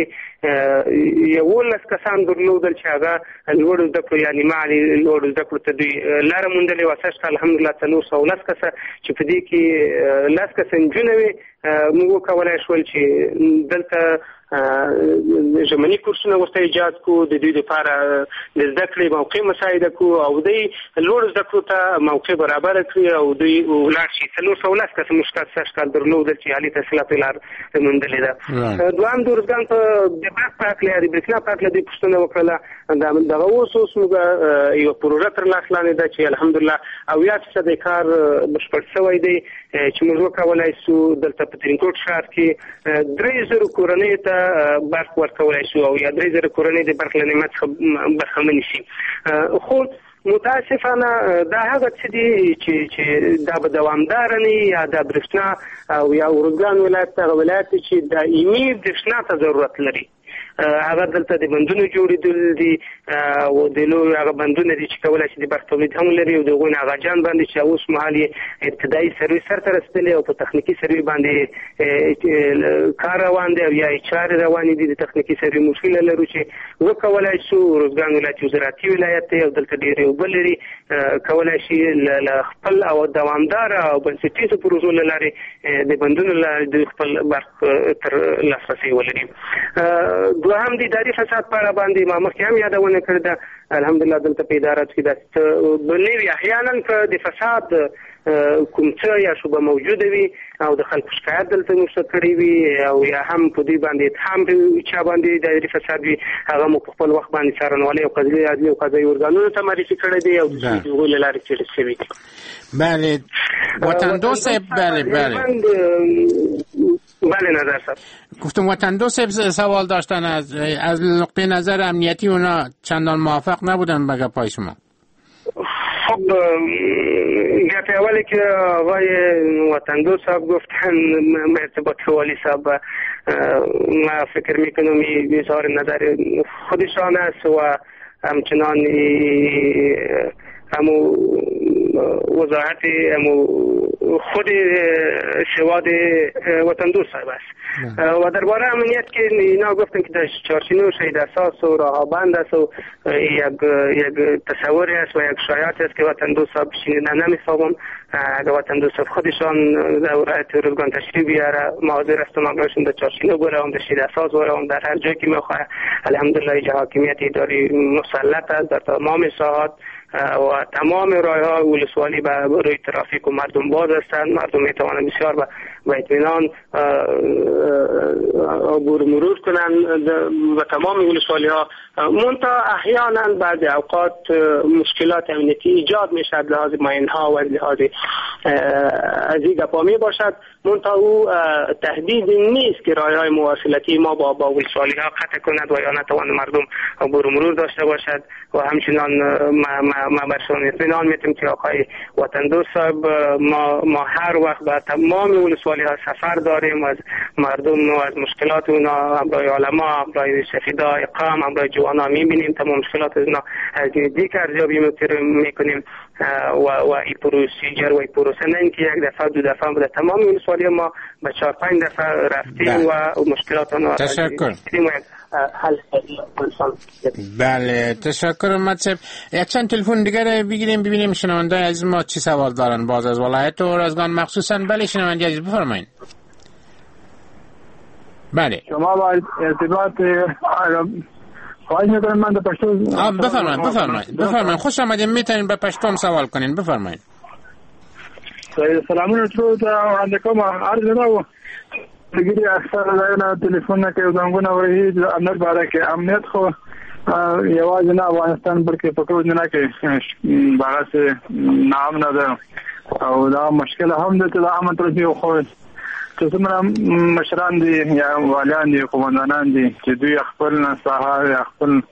یولس کسان درلودل چې هغه لوړو زده کړو یا نیمه عالي لوړو زده کړو ته دوی لاره موندلې وه. سږ کال الحمدلله څلور سوه لس کسه چې په دې کې لس کسه نجونې وې موږ وکولی شول چې دلته ژمني کورسونه ورته ایجاد کړو، د دوی لپاره د زده کړې موقع مساعده کړو او دوی لوړو زده کړو ته موقع برابره کړي او دوی ولاړ شي. څلور سوه لس کسه موږ سږ کال درلودل چې عالي تحصیلاتو لار موندلې ده. دوهم د ارزګان په د برق په هکله د برېښنا په هکله دوی پوښتنه وکړله. دغه اوس اوس موږ یوه پروژه تر لاس لاندې ده چې الحمدلله اویا فیصده کار بشپړ شوی دی چې موږ وکولی شو دلته په ترینکوټ ښار کې درې زرو کورنیو ته برق ورکولی شو او یا درې زره کورنۍ د برق له نعمت څخه برخمنې شي. خو متاسفانه دا هغه څه دي چې چې دا به دوامداره نه یا د برېښنا او یا ارزګان ولایت هغه ولایت چې دایمي برېښنا ته ضرورت لري. هغه دلته د بندونو جوړېدل دي او د لوی هغه بندونه دي چې کولای شي د برق تولید هم لري او د هغوی نه اغاجان باندې چې اوس مهال یې ابتدایي سروې سرته رسېدلې او په تخنیکي سروې باندې کار روان دی او یا چارې روانې دي. د تخنیکي سروې مشکل لرو چې وکولای شو. روزګان ولایت یو زراعتي ولایت دی او دلته ډېرې اوبه لري، کولای شي له خپل او دوامداره او بنسټیزو پروژو له لارې د بندونو له لارې د خپل برق تر لاسرسی ولري. دوهم د اداري فساد په اړه باندې ما مخکې هم یادونه کړې ده. الحمدلله دلته په اداراتو کې داسې نه وي، احیانا که د فساد کوم څه یا شوبه موجوده وي او د خلکو شکایت دلته موږ کړی وي او یا هم په دوی باندې اتهام چا باندې اداري فساد وي، هغه مو په خپل وخت باندې څارنوالۍ او قضایي عدلي او قضایي ارګانونو ته معرفي کړی دی او د هغوی له لارې څېړل شوي دي. بله وطندو صاحب، بله بله بله نظر صاحب گفتم وطندو صاحب سوال داشتن از از نقطه نظر امنیتی اونا چندان موافق نبودن به گپای شما. خب گپ اولی که آقای وطندو صاحب گفتن ارتباط والی صاحب ما فکر میکنم اظهار نظر خودشان است و همچنان همو وضاحت همو خود سواد وطندو صاحب است. و درباره امنیت که اینا گفتن که در چارچینو شهید اساس و راه بند است و یک یک تصوری است و یک شایعات است که وطندو صاحب شنیدن نمی‌فهمم. اگر وطندو صاحب خودشان در روزگان تشریف بیاره ما حاضر هستم اگرشون در چارچینو برم، در شهید اساس برم، در هر جایی که میخواه. الحمدلله اینجا حاکمیت اداری مسلط است در تمام ساحات و تمام راه‌های ولسوالی به روی ترافیک و مردم باز هستند. مردم میتوانند بسیار به با اطمینان عبور مرور کنند و تمام ولسوالی ها. منتها احیانا بعض اوقات مشکلات امنیتی ایجاد میشد لحاظ ماین ها و لحاظ از این گپا می باشد. منتها او تهدید نیست که راه‌های مواصلاتی ما با با ولسوالی ها قطع کند و یا نتواند مردم عبور مرور داشته باشد. و همچنان ما ما ما برشون اطمینان میتیم که آقای وطندو صاحب ما ما هر وقت با تمام ولسوالی ها سفر داریم، از مردم و از مشکلات اونا همراه علما، همراه سفیدا اقام، همراه جوانا میبینیم، تمام مشکلات اونا از نزدیک ارزیابی میکنیم و و این پروسیجر و این پروسه نه اینکه یک دفعه دو دفعه بوده، تمام ولسوالی ما به چهار پنج دفعه رفتیم و مشکلات اونا تشکر. بله تشکر مطلب. یک چند تلفن دیگر بگیریم ببینیم شنونده از ما چی سوال دارن باز از ولایت اورزگان مخصوصا. بله شنونده عزیز بفرمایید. بله شما با ارتباط خواهش میکنم من به پشتو بفرمایید بفرمایید بفرمایید خوش آمدید. میتونین به پشتو هم سوال کنین. بفرمایید. سلامونه ټول ته وړاندې کوم. عرض نه و دیگری اکثر نه تلیفون نه کوي زنګونه وایي د امنیت باره کې. امنیت خو یوازې نه افغانستان بلکې په ټول دنیا کې بغاسه نام نه ده او دا مشکل هم ده چې د امن ترڅ خو چې څومره مشران دي یا والیان دي قومندانان دي چې دوی خپل ساحه یا خپل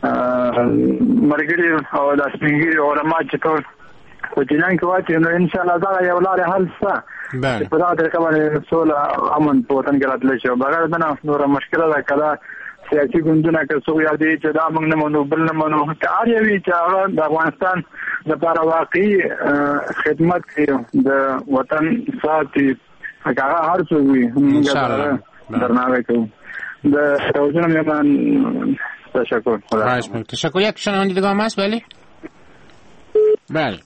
مرګري او د سپینګري علما چې ټول په جنان کې واچي نو ان شاء الله دا یو لارې حل څه بله په دا طریقه باندې سول امن په وطن کې راتلی شي. بغیر دا نه نور مشکله ده کله سیاسي ګوندونه که څو یادې چې دا موږ نه منو بل نه منو که هر یو چې هغه د افغانستان لپاره واقعي خدمت کوي د وطن ساتي هغه هر څه وي موږ درناوی کوو. د توجه من تشکر. خدا تشکر. یک شنونده دیگه هم هست. بله بله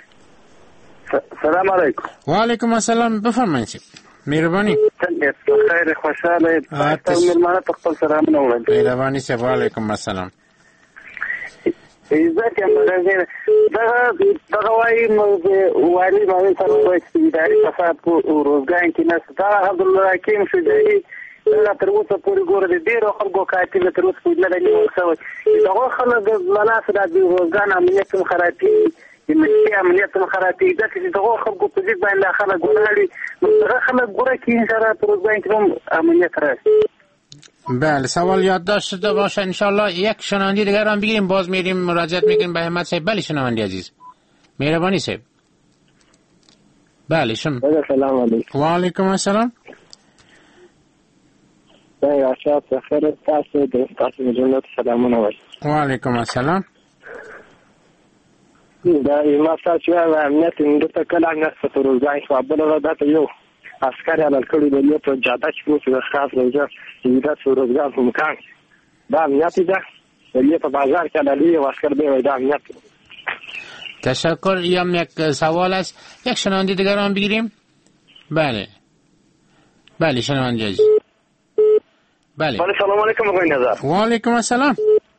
سلام علیکم. و علیکم السلام. بفرمایید. مهربانی. خیر خوشاله. تاسو مېلمانه په خپل سلامونه وړاندې. مهرباني سه. و علیکم السلام. عزت یم راځي دا دا وايي والی ما سره وایي چې اداري فساد کو روزګان کې نه دا عبدالحکیم شجاعي لا تر اوسه پورې ګوره دي ډېر خلکو قاتل تر اوسه پورې نه دی ورسوي. دا خلک مناسب د روزګان امنیت هم خرابي ملي امنیت هم خرابي دا چې دا خلکو په ځای باندې خلک ګورالي دا خلک ګوره کې ان شاء الله پر روزګان کې هم امنیت راشي. بله سوال یادداشت شده باشه انشالله. یک شنونده دیگر هم بگیریم باز میریم مراجعت میکنیم به همت صاحب. بله شنونده عزیز مهربانی صاحب. بله شم. سلام علیکم. و علیکم السلام. خدای آشاد بخیر تاسو د تاسو جمله سلامونه وایي. وعلیکم السلام. دا ما تاسو یو امنیت د کله نه ستورو ځای خو بل راځي یو عسكر على الكل اللي په جاده کې موږ د خاص روزه د روزګار په مکان دا امنیت ده اللي په بازار کې علی و عسكر به دا امنیت. تشکر. یم یک سوال است. یک شنونده دیگر هم بگیریم. بله بله شنونده عزیز. بله بله سلام علیکم آقای نظر. و علیکم السلام.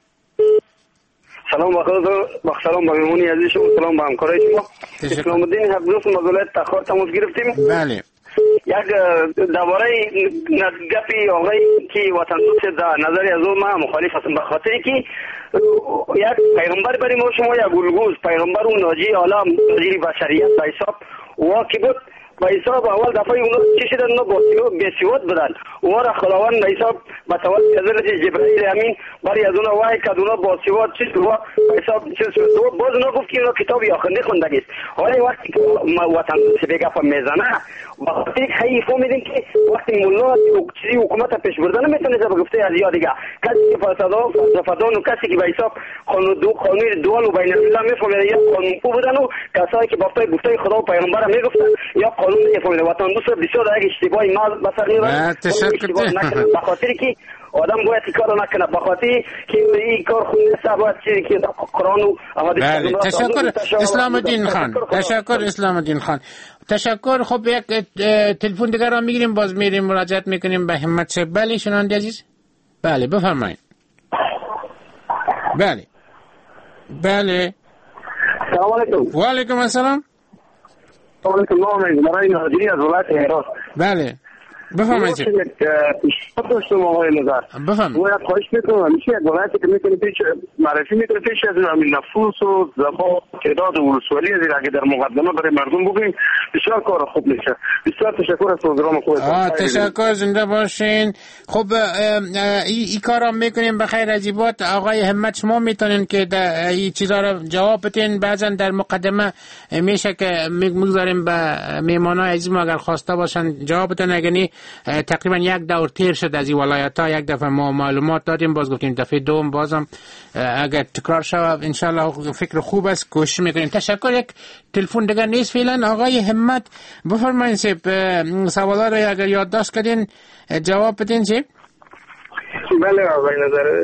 سلام با سلام با مهمونی عزیز شما، سلام با همکارای شما. اسلام الدین حفظ مزولت تخار تماس گرفتیم. بله یک درباره گپی آقای که وطن دوست در نظر از ما مخالف هستم به خاطری که یک پیغمبر برای ما شما یک الگوز پیغمبر و ناجی عالم ناجی بشریت به حساب واقعی بود. به حساب اول دفعه اونا چی شدن اونا بسیوت بدن اونا را خداوند به حساب به توسط حضرت جبرائیل امین برای از اونا وحی کرد اونا بسیوت چیز رو به حساب چیز رو باز اونا گفت که اونا کتاب یاخنده خوندگی است. حالا وقتی که وطن دوست به گپ میزنه وقتی که خیلی فهمیدیم که وقتی مولا چیزی حکومت پیش برده نمیتونه به گفته از یا دیگه کسی که فلسفه‌دان فلسفه‌دان و کسی که به حساب قانون دو قانون دوال و بین الملل میفهمه یا قانون کو بودن و کسایی که گفته گفته خدا و پیغمبر میگفتن یا قانون میفهمه. وطن دوست بسیار یک اشتباهی ما بسر میبره به خاطر که آدم باید این کار نکنه به خاطر که این کار خونده سبب چیزی که قرآن و احادیث. بله تشکر اسلام الدین خان. تشکر اسلام الدین خان. تشکر. خب یک تلفن دیگر را میگیریم باز میریم مراجعت میکنیم به همت صاحب. بله شنونده عزیز. بله بفرمایید. بله بله سلام علیکم. و علیکم السلام. سلام علیکم. نام مرای ناجری از ولایت هرات. بله بفرمایید. پیشنهاد داشتم آقای نظر. بفرمایید. ما یک خواهش میکنم میشه یک ولایتی که میتونی پیش معرفی میکنه پیش از همین نفوس و زبان تعداد ولسوالی از اگه در مقدمه برای مردم بگیم بسیار کار خوب میشه. بسیار تشکر از پروگرام خودتون. تشکر زنده باشین. خب این کارا میکنیم بخیر عجیبات. آقای همت شما میتونین که این چیزا رو جواب بدین. بعضا در مقدمه میشه که میگذاریم به میهمانای عزیز ما اگر خواسته باشن جواب بدن. اگه تقریبا یک دور تیر شد از این ولایت ها. یک دفعه ما معلومات دادیم باز گفتیم دفعه دوم بازم اگر تکرار شود انشالله فکر خوب است کوشش میکنیم. تشکر. یک تلفن دیگر نیست فعلا. آقای همت بفرمایید سوالا رو اگر یادداشت کردین جواب بدین. چی؟ بله آقای نظر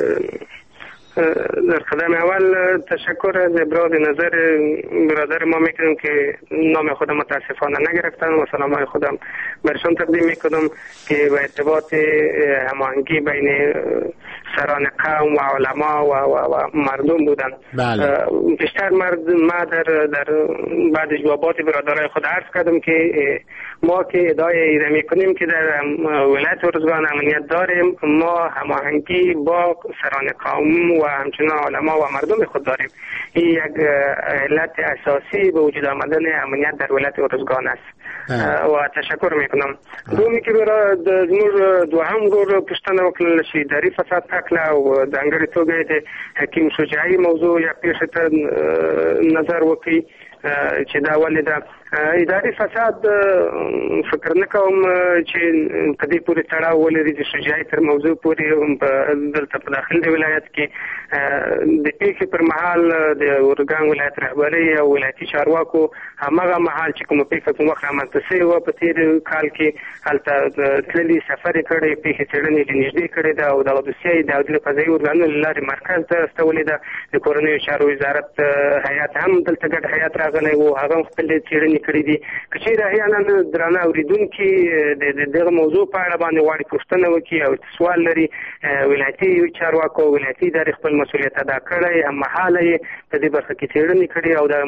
در قدم اول تشکر از ابراز نظر برادر ما میکنم که نام خودم متاسفانه نگرفتم و سلامای خودم برشان تقدیم میکنم که به ارتباط هماهنگی بین سران قوم و علما و, و, و مردم بودن. بله. بیشتر مرد ما در, در بعد جوابات برادرای خود عرض کردم که ما که ادعای ایره میکنیم که در ولایت ارزگان امنیت داریم. ما هماهنگی با سران قوم و همچنان علما و مردم خود داریم. این یک علت اساسی به وجود آمدن امنیت در ولایت ارزگان است. و تشکر میکنم. دومی که برای زمور دوهم رو پشتن وکل شي داری فساد تکله و دنگری توگه ده حکیم شجاعی موضوع یک پیشت نظر وکی چې دا ولې دا اداري فساد فکر نه کوم چې په دې پورې تړاو ولري د شجاعي تر موضوع پورې دلته په داخل د ولایت کې د پیښې پر مهال د اورګان ولایت رهبري او ولایتي چارواکو هماغه مهال چې کوم پیښه کوم وخت رامنځته شوې وه په تېر کال کې هلته تللي سفر یې کړی پیښې څېړنې یې نږدې کړې ده او دغه دوسیه یې د عدلي قضایي ارګانونو له لارې مرکز ته استولې ده. د کورنیو چارو وزارت هیات هم دلته ګډ هیات راغلی و هغه هم خپلې څېړنې کړي دي. که چېرې احیانا درانه اورېدونکي د دغه موضوع په اړه باندې غواړي پوښتنه وکړي او سوال لري ولایتي چارواکو او ولایتي ادارې خپل مسؤلیت ادا کړی هممهاله یې په دې برخه کې څېړنې کړي او د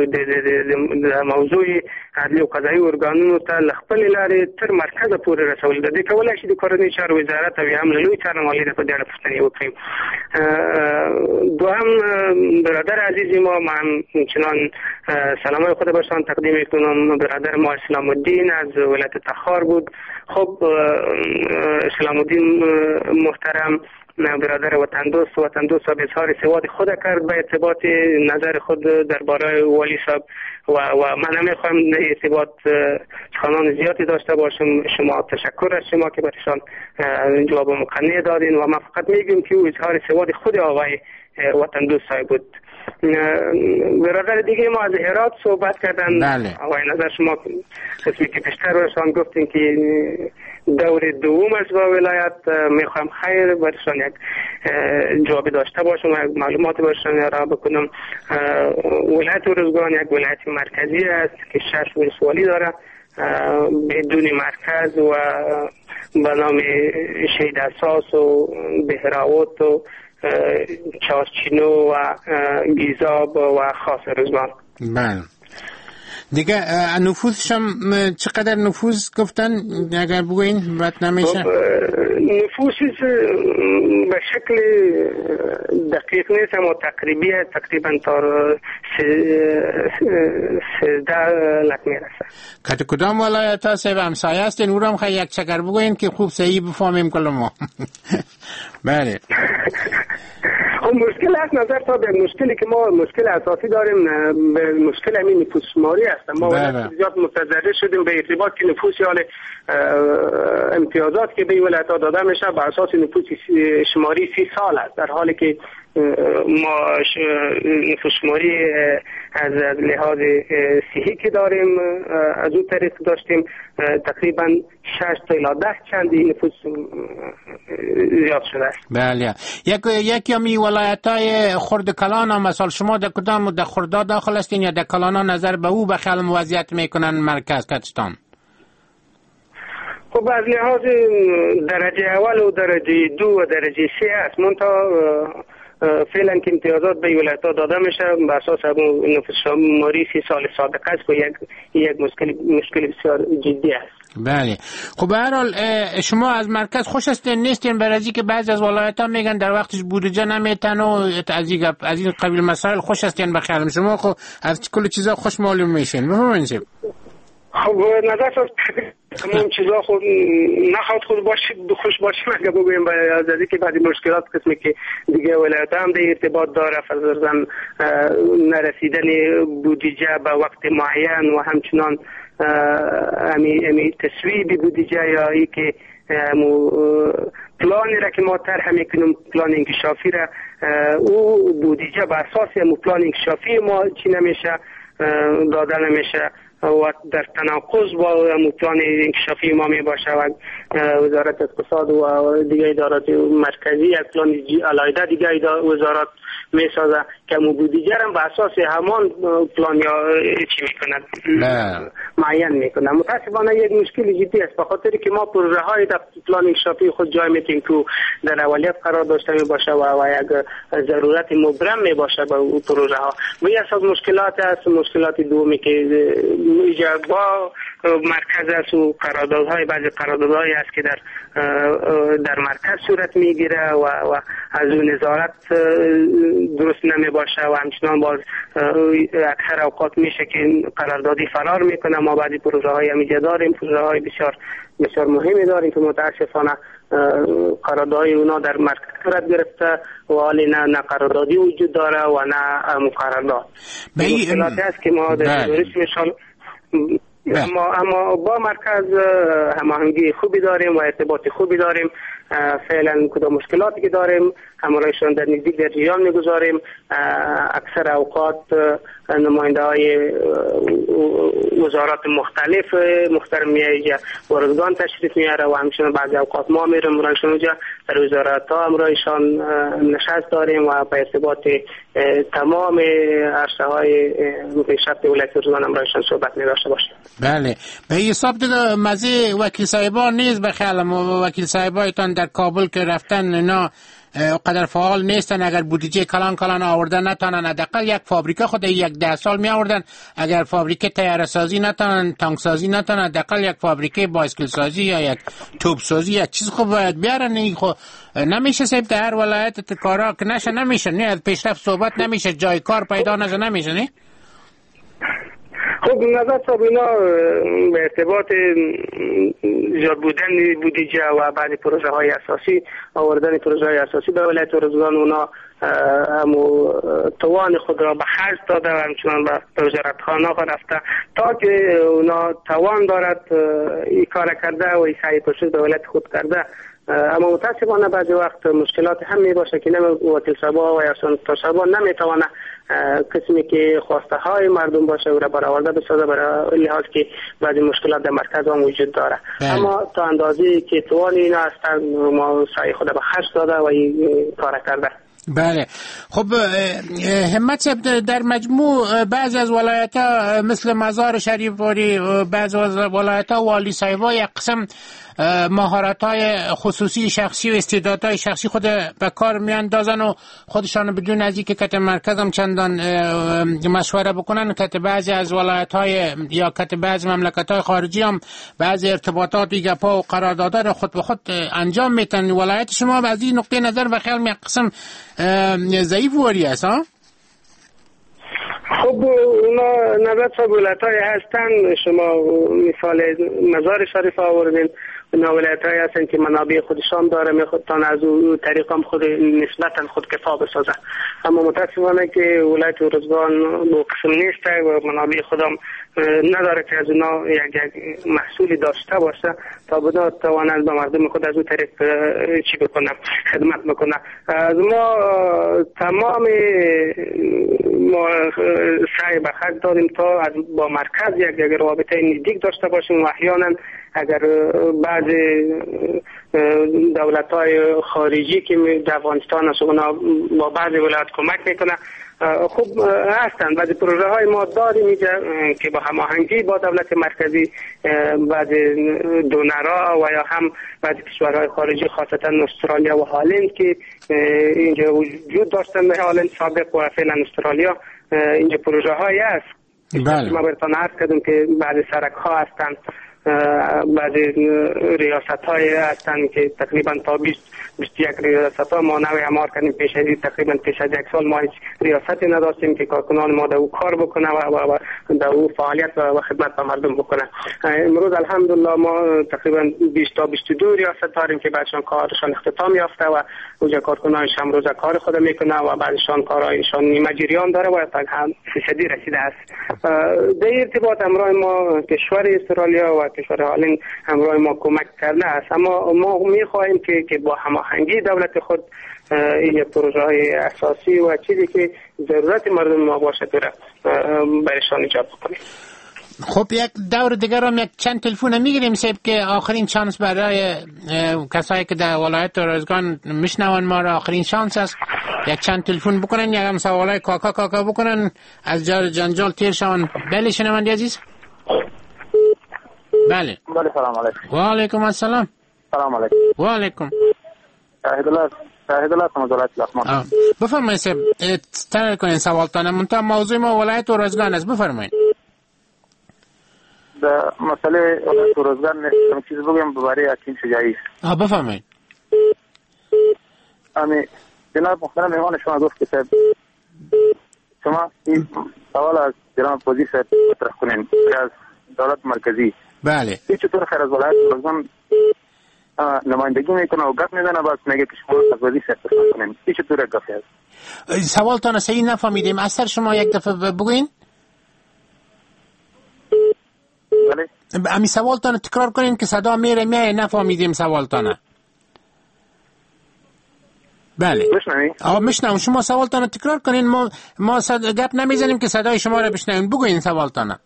موضوع عدلي او قضایي ارګانونو ته له خپلې لارې تر مرکزه پورې رسول ده. دې کولی شي د کورنیو چارو وزارت او یا هم له لوی څارنوالۍ نه په دې اړه پوښتنې وکړي. دوهم برادر عزیزی ما من چنان سلامای خود برشان تقدیم میکنم. برادر ما اسلام الدین از ولایت تخار بود. خب اسلام الدین محترم برادر وطن دوست وطن دوست صاحب اظهار سواد خود کرد به ارتباط نظر خود درباره والی صاحب و و من نمیخوام ارتباط خانان زیادی داشته باشم. شما تشکر از شما که برشان جواب مقنع دادین و ما فقط میگیم که او اظهار سواد خود آقای وطن دوست صاحب بود. برادر دیگه ما از هرات صحبت کردن. بله. آقای نظر شما قسمی که پیشتر برشان گفتین که دور دوم از با ولایت میخوام خیر برشان یک جواب داشته باشم و معلومات برشان را بکنم. ولایت ارزگان یک ولایت مرکزی است که شش ولسوالی داره بدون مرکز و به نام شهید اساس و بهراوت و چارچینو و گیزاب و خاص ارزگان. بله دیگه نفوذش هم چقدر نفوذ گفتن اگر بگوین بد نمیشه؟ نفوذش به شکل دقیق نیست اما تقریبی تقریبا تا سیزده لک میرسه. کت کدام ولایت ها سه همسایه هستین او را هم خیلی یک چکر بگوین که خوب صحیح بفهمیم کل ما. بله مشکل از نظر تا به مشکلی که ما مشکل اساسی داریم به مشکل همین نفوذ شماری است. ما زیاد متضرر شدیم به ارتباط که نفوذ یال امتیازات که به ولایت ها داده میشه بر اساس نفوذ شماری سی سال است، در حالی که ما نفوذ شماری از لحاظ صحی که داریم از اون طریق داشتیم تقریبا شش تا الی ده چندی نفوذ زیاد شده است. بله یک یکی همی ولایت های خرد کلان هم مثلا شما در کدام در خرداد داخل هستین یا در کلان ها نظر به او بخیال موضوعیت میکنن مرکز کتستان؟ خب از لحاظ درجه اول و درجه دو و درجه سه است منتها فعلا که امتیازات به ولایت ها داده میشه به اساس نفوذ شماری سی سال صادقه است و یک یک مشکل مشکل بسیار جدی است. بله خب به هر حال شما از مرکز خوش هستین نیستین برای اینکه بعضی از ولایت ها میگن در وقتش بودجه نمیتن و از این از این قبیل مسائل خوش هستین بخیال شما خب از کل چیزا خوش معلوم میشین بفرمایید. خب نظر تمام چیزا خود نخواد خود باشه خوش باشه اگه بگویم از از که بعضی مشکلات قسمی که دیگه ولایت هم در ارتباط داره فرضاً نرسیدن بودجه به وقت معین و همچنان امی امی تصویب بودجه یا ای که پلانی را که ما طرح میکنیم پلان انکشافی را او بودجه به اساس همون پلان انکشافی ما چی نمیشه داده نمیشه و در تناقض با پلان انکشافی ما می باشه و وزارت اقتصاد و دیگه ادارات مرکزی یک پلان علاوه دیگه وزارت می سازه که بودجه را به اساس همان پلان یا چی میکنند معین میکنند. متاسفانه یک مشکل جدی است به خاطر که ما پروژه های در پلان انکشافی خود جای میتیم که در اولیت قرار داشته می باشه و, و یک ضرورت مبرم می باشه به پروژه ها. و یک از مشکلات است مشکلات دومی که با مرکز است و قراردادهای بعضی قراردادهایی است که در در مرکز صورت میگیره و, و از اون نظارت درست نمی باشه و همچنان باز اکثر اوقات میشه که قراردادی فرار میکنه. ما بعضی پروژه های همیجه داریم پروژه های بسیار بسیار مهمی داریم که متاسفانه قراردادهای اونا در مرکز صورت گرفته و حالی نه نه قراردادی وجود داره و نه مقررات. مشکلاتی است که ما در مثال اما اما با مرکز هماهنگی خوبی داریم و ارتباط خوبی داریم. فعلا کدام مشکلاتی که داریم همراهشان در نزدیک در جریان میگذاریم. اکثر اوقات نماینده های وزارات مختلف محترم میایجا ارزگان تشریف میاره و همچنان بعضی اوقات ما میریم همراهشان اونجا در وزارت ها همراهشان نشست داریم و به ارتباط تمام عرصه های پیشرفت ولایت ارزگان همراهشان صحبت می‌داشته باشیم. بله به حساب دیگه مزه وکیل صاحبان نیست بخیالم وکیل صاحبایتان در کابل که رفتن اینا قدر فعال نیستن. اگر بودجه کلان کلان آوردن نتونن حداقل یک فابریکه خود یک ده سال می آوردن. اگر فابریکه طیاره سازی نتونن تانک سازی نتونن حداقل یک فابریکه بایسکل سازی یا یک توپ سازی یک چیز خوب باید بیارن. این خب نمیشه صاحب در هر ولایت کارا که نشه نمیشه نه از پیشرفت صحبت نمیشه جای کار پیدا نشه نمیشه نه. خب نظر صاحب اینا به ارتباط زیاد بودن بودجه و بعد پروژه های اساسی آوردن پروژه های اساسی به ولایت ارزگان اونا همو توان خود را به خرج داده و همچنان به وزارتخانه رفته تا که اونا توان دارد این کار کرده و این سعی پشت به ولایت خود کرده. اما متاسفانه بعضی وقت مشکلات هم می باشه که نمی وکیل صاحبا و یا سنتور صاحبا نمیتوانه قسمی که خواسته های مردم باشه و را برآورده بسازه، برای لحاظ که بعضی مشکلات در مرکز هم وجود داره. بله. اما تا اندازی که توان این است ما سعی خود به خرج داده و این کار کرده. بله. خب همت صاحب، در مجموع بعضی از ولایت‌ها مثل مزار شریف واری، بعضی از ولایت‌ها والی صاحبا یک قسم مهارت‌های خصوصی شخصی و استعدادهای شخصی خود به کار میاندازن و خودشان بدون از اینکه کت مرکز هم چندان مشوره بکنن کت بعضی از ولایت‌های یا کت بعضی مملکت‌های خارجی هم بعضی ارتباطات و گپا و قراردادها را خود به خود انجام میتن. ولایت شما از این نقطه نظر و خیال یک قسم ضعیف واری است ها؟ خب اونا نظر صاحب ولایت‌های هستن، شما مثال مزار شریف آوردین، اونا ولایت‌های هستن که منابع خودشان داره میخوادن از اون طریق هم خود نسبتا خود کفا بسازن. اما متاسفانه که ولایت ارزگان دو قسم نیست و منابع خودم نداره که از اونا یک یک محصولی داشته باشه تا بنا توانند به مردم خود از اون طریق چی بکنه، خدمت بکنه. از ما تمام ما سعی به خرج دادیم تا از با مرکز یک یک رابطه نزدیک داشته باشیم و احیانا اگر بعض دولت‌های خارجی که در افغانستان هست اونا با بعض ولایت کمک میکنه. خوب هستند بعضی پروژه های ما داریم اینجا که با هماهنگی با دولت مرکزی بعض دونرها و یا هم بعضی کشورهای خارجی خاصتا استرالیا و هالند که اینجا وجود داشتن، هالند سابق و فعلا استرالیا اینجا پروژه های هست. بله. ما براتون عرض کردم که بعضی سرک ها هستند، بعضی ریاست های هستن که تقریبا تا بیست بیست و یک ریاست ها ما نوی امار کردیم. پیش از تقریبا پیش از یک سال ما هیچ ریاستی نداشتیم که کارکنان ما در او کار بکنه و, و, و در او فعالیت و, و خدمت به مردم بکنه. امروز الحمدلله ما تقریبا بیست تا بیست و دو ریاست داریم که بعضشان کارشان اختتام یافته و اونجا کارکنانش هم روز کار خود میکنه و بعضشان کارایشان نیمه جریان داره و تا هم فیصدی رسیده است. در ارتباط امروز ما کشور استرالیا و کشور هالند همراه ما کمک کرده است، اما ما میخواهیم که که با هماهنگی دولت خود این پروژه های اساسی و چیزی که ضرورت مردم ما باشه برای برایشان ایجاد بکنیم. خب یک دور دیگر هم یک چند تلفن میگیریم صاحب که آخرین شانس برای کسایی که در ولایت ارزگان میشنون ما را آخرین شانس است یک چند تلفن بکنن یا هم سوالای کاکا کاکا بکنن از جار جنجال تیر شون. بله شنوندی عزیز. بله. بله سلام علیکم. و علیکم السلام. سلام علیکم. و علیکم. شاهد الله شاهد الله سمدلات لحمان. بفرمایید صاحب تنر کنین سوالتان منتها موضوع ما ولایت ارزگان است. بفرمایید. در مسئله ولایت ارزگان نمی‌تونم چیز بگم برای حکیم شجاعی. آ بفرمایید. امی جناب محترم مهمان شما گفت که صاحب شما این سوال از جناب وزیر صاحب مطرح کنین از دولت مرکزی. بله. این چطور خیر از ولایت ارزگان نمایندگی میکنه و گپ میزنه باز میگه که شما از وزیر صاحب مطرح کنین. این چطور گپ است؟ سوالتان صحیح نفهمیدیم. از سر شما یک دفعه بگوین. بله. امی سوالتان تکرار کنین که صدا میره میای نفهمیدیم سوالتان. بله. بشنوید. آ میشنوم. شما سوالتان تکرار کنین. ما ما صد... گپ نمیزنیم که صدای شما را بشنویم. بگوین سوالتان.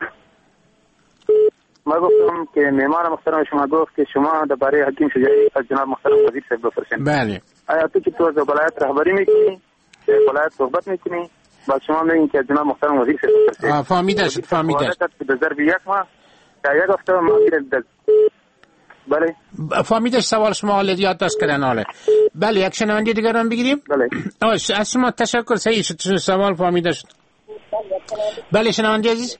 ما گفتم که معمار محترم شما گفت که شما درباره حکیم شجاعی از جناب محترم وزیر صاحب بپرسین. بله. آیا تو که تو از ولایت رهبری میکنی، ولایت صحبت میکنی، بعد شما میگین که جناب محترم وزیر صاحب بپرسین. آ فهمیده شد فهمیده. به ضرب یک ماه تا یک هفته ما گرفت. بله. فهمیده سوال شما حالا یادداشت کردن حالا. بله یک شنونده دیگر هم بگیریم. بله. آش از شما تشکر صحیح شد سوال فهمیده شد. بله شنونده عزیز.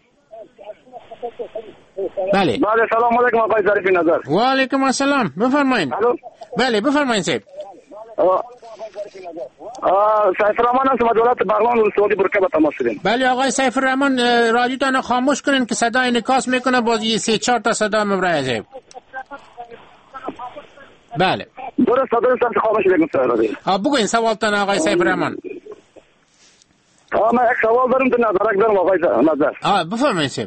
بله. بله سلام علیکم آقای ظریفی نظر. و علیکم السلام. بفرمایید. الو. بله بفرمایید صاحب. سیف الرحمن هستم از ولایت بغلان ولسوالی برکه به تماس شدیم. بله آقای سیف الرحمن رادیوتان خاموش کنین که صدا انعکاس میکنه، بازی سه چهار تا صدا مبرزه. بله درست درست است خاموش بگم سوال. ها بگوین سوالتان آقای سیف الرحمن. آ من یک سوال دارم در نظر دارم آقای نظر. آ بفرمایید.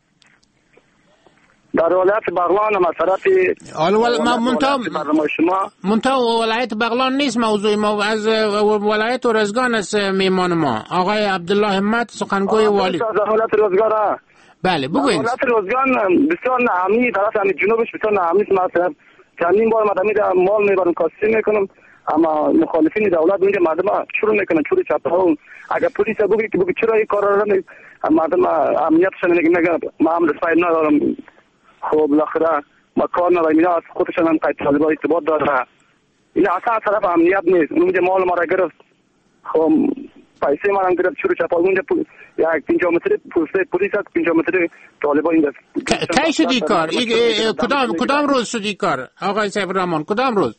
در ولایت بغلان مسئله اول ما منتها شما منتها ولایت بغلان نیست موضوع ما، از ولایت ارزگان است میمان ما آقای عبدالله همت سخنگوی والی. از ولایت ارزگان. بله بگوین. ولایت ارزگان بسیار ناامنی طرف همین جنوبش بسیار ناامنی است. مثلا چندین بار مردمی در مال میبرن کاستی میکنم، اما مخالفین دولت میگه مردم شروع میکنن چوری چپاول. اگر پلیس بگه که بگه چرا این کارا رو میکنن، مردم امنیتشون میگه میگه ما هم رسای ندارم. خب بالاخره ما کار نداریم، اینا از خودشون هم قید طالبان ارتباط داره. اینا اصلا طرف امنیت نیست. اون میگه مال ما را گرفت، خب پیسه ما هم گرفت، چوری چپاول. اونجا یک پنجاه متری پلیس است، پنجاه متری طالبان اینجا. کی شدی کار؟ کدام کدام روز شدی کار آقای سیف الرحمن؟ کدام روز؟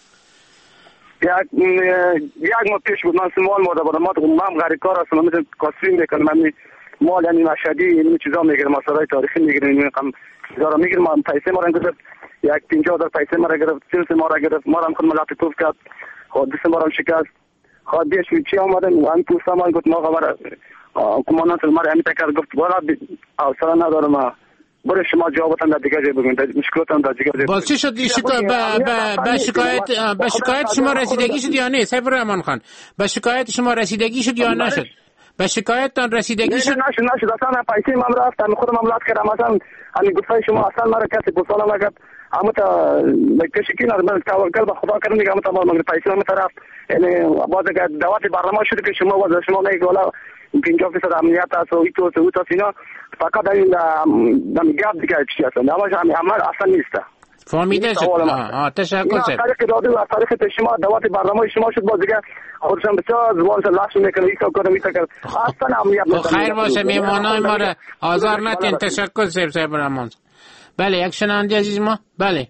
یک یک ماه پیش بود. من سوال مورد بودم، ما هم غریب کار هستم، مثل کاسین میکنم، من مال یعنی مشهدی این چیزا میگیرم، مسائل تاریخی میگیرم، میگم چیزا رو میگیرم. من پیسه ما رو گرفت، یک پنجاه هزار پیسه ما رو گرفت، چهل ما رو گرفت، ما رو خود ملت توف کرد، خود دست ما رو شکست. خود دیش چی اومدن من پوستا من گفت ما خبر کمانانت ما رو امیت کرد، گفت والا حوصله ندارم، برای شما جوابتان در دیگه جای بگوین، مشکلاتم در دیگه جای. باز چی شد؟ به شکایت به شکایت شما رسیدگی شد یا نه سیف الرحمن خان؟ به شکایت شما رسیدگی شد یا نشد؟ به شکایتتان رسیدگی شد؟ نشد نشد اصلا پیسه من رفت، من خودم مملات کردم، مثلا همین گفتای شما اصلا مرا کسی پرسان نکرد. اما تا کشکی نه، من توکل به خدا کردم دیگه. اما تا من پیسه من طرف یعنی باز اگه دعوت برنامه شده که شما باز شما میگه والا پنجاه درصد امنیت است و ایتو تو تو اینا فقط این دم گپ دیگه چی هست، اما همه اصلا نیست. فهمیده شد. آه تشکر سر. تاریخ داده و تاریخ شما دعوت برنامه شما شد، باز دیگه خودشون بسیار زبان سر لاش میکنه، ایسا کنه میتا کنه اصلا امنیت. خیر باشه میمانای ما را آزار نتین. تشکر سیف سیف الرحمن. بله یک شنونده عزیز ما. بله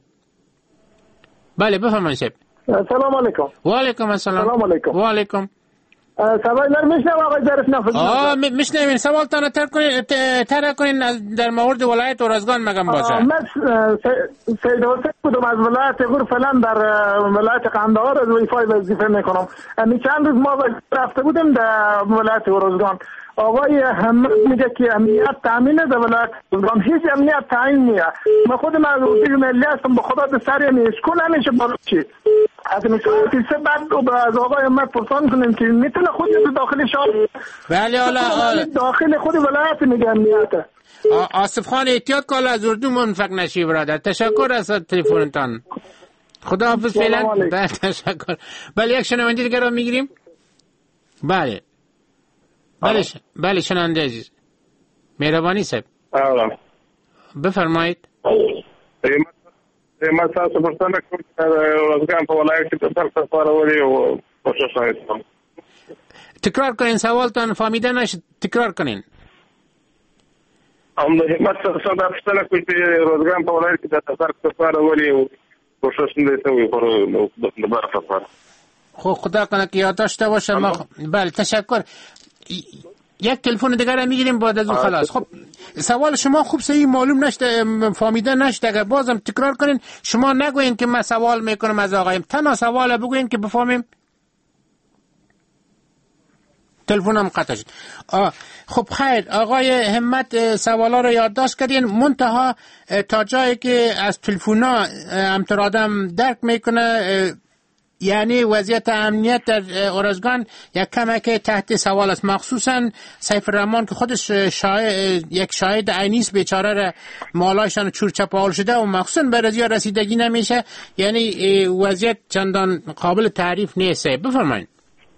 بله بفرمایید سیف. سلام علیکم. و علیکم السلام. سلام علیکم. و علیکم. سوال در میشنم آقای ظریف نفس. آه میشنوین. سوالتان تر کنین تر کنین در مورد ولایت ارزگان مگم باشه. من سید حسین بودم از ولایت غور فلان در ولایت قندهار از وظیفه وظیفه میکنم. می چند روز ما رفته بودیم در ولایت ارزگان. آقای هم میگه که امنیت تامینه در ولایت ارزگان، هیچ امنیت تعیین نیست. من خودم از وزیر ملی هستم، به خدا به سر میشکون نمیشه بالا چی. از مثلا که سه بعد از آقای همت پرسان کنیم که میتونه خود داخل شهر. بله حالا داخل خود ولایت میگه امنیت. آصف خان احتیاط کالا از اردو منفق نشی برادر. تشکر از تلفنتان. خداحافظ فعلا. بله تشکر. بله یک شنونده دیگه رو میگیریم. بله بله ش... بله شنونده عزیز مهربانی صاحب بفرمایید. ما تاسو پرسان کوم روزګان په ولایت کې تر څو پاروري او کوشش وکړم. تکرار کنین سوالتان فهمیده نشد. تکرار کنین. هم د همت څخه د افسانه کوي چې روزګان په ولایت کې تر څو پاروري او کوشش نه کوي پر د برخه. خب خدا کنه که یاد داشته باشه. ما بله تشکر. یک تلفن دیگر رو میگیریم بعد از اون خلاص. خب سوال شما خوب صحیح معلوم نشده، فهمیده نشده. اگر بازم تکرار کنین، شما نگوین که من سوال میکنم از آقایم، تنها سوال بگوین که بفهمیم. تلفنم قطع شد. خب خیر آقای همت سوالا رو یادداشت کردین، منتها تا جایی که از تلفنا همتر آدم درک میکنه یعنی وضعیت امنیت در ارزگان یک کمک تحت سوال است، مخصوصا سیف الرحمن که خودش شاهد یک شاهد عینی است، بیچاره را مالایشان چور چپاول شده و مخصوصا به رضا رسیدگی نمیشه، یعنی وضعیت چندان قابل تعریف نیست. بفرمایید.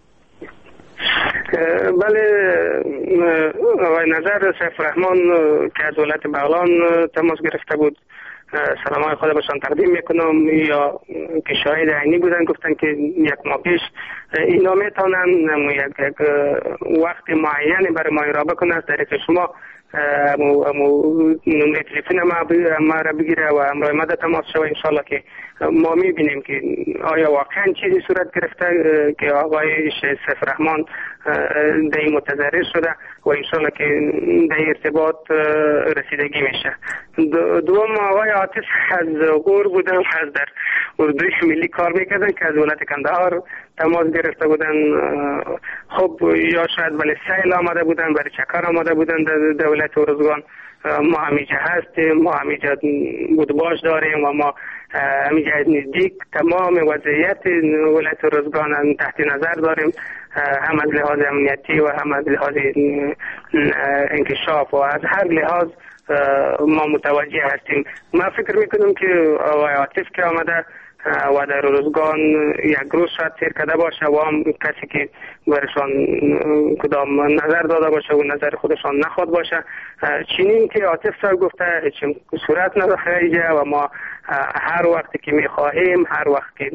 بله آقای نظر سیف الرحمن که از ولایت بغلان تماس گرفته بود، سلام های خود باشان تقدیم میکنم. یا که شاهد عینی بودن، گفتن که یک ماه پیش اینا میتونن یک, یک وقت معینی برای ما ارائه بکنن از طریق شما امو امو نمره تلفن ما ما را بگیره و امروز ما در تماس شوه انشالله که ما میبینیم که آیا واقعا چیزی صورت گرفته که آقای سیف رحمان در این متضرر شده و انشالله که در ارتباط رسیدگی میشه. دوم آقای عاطف از غور بودن، از در اردوی ملی کار میکردن که از ولایت کندهار تماس گرفته بودن. خب یا شاید بله سیل آمده بودن، برای چکر آمده بودن در ولایت ارزگان. ما همیجا هستیم، ما همیجا بودباش داریم و ما همیجا نزدیک تمام وضعیت ولایت ارزگان تحت نظر داریم، هم از لحاظ امنیتی و هم از لحاظ انکشاف و از هر لحاظ ما متوجه هستیم. من فکر میکنم که آقای عاطف که آمده و در روزگان یک روز شاید تیر کرده باشه و هم کسی که برشان کدام نظر داده باشه و نظر خودشان نخواد باشه. چنین که عاطف صاحب گفته هیچ صورت نداره اینجا و ما هر وقتی که میخواهیم، هر وقت که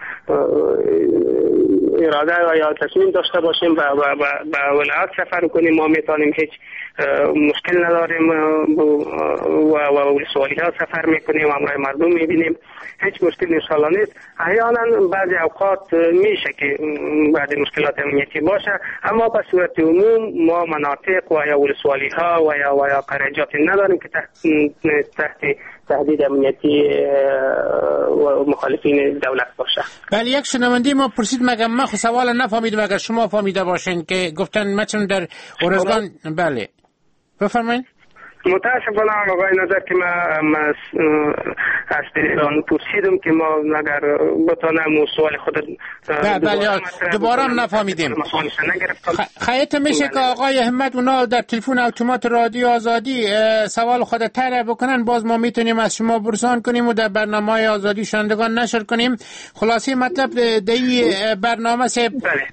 اراده و یا تصمیم داشته باشیم به ولایت سفر کنیم ما میتونیم، هیچ مشکل نداریم و ولسوالی ها سفر میکنیم و امرای مردم میبینیم، هیچ مشکل انشالله نیست. احیانا بعضی اوقات میشه که بعضی مشکلات امنیتی باشه، اما به صورت عموم ما مناطق و یا ولسوالی ها و یا و یا قریجاتی نداریم که تحت تحت تهدید امنیتی و مخالفین دولت باشه. بله، یک شنونده ما پرسید، مگه من خود سوال نفهمیدم، اگر شما فهمیده باشین که گفتن مثلا در ارزگان. بله بفرمایید. متاسفانه آقای نظر که ما از ایران پرسیدم که ما اگر بتانم سوال خود بله بله دوباره هم نفهمیدیم. خیلی میشه که آقای همت اونا در تلفن اتومات رادیو آزادی سوال خود طرح بکنن، باز ما میتونیم از شما برسان کنیم و در برنامه آزادی شنوندگان نشر کنیم. خلاصه مطلب دی برنامه سه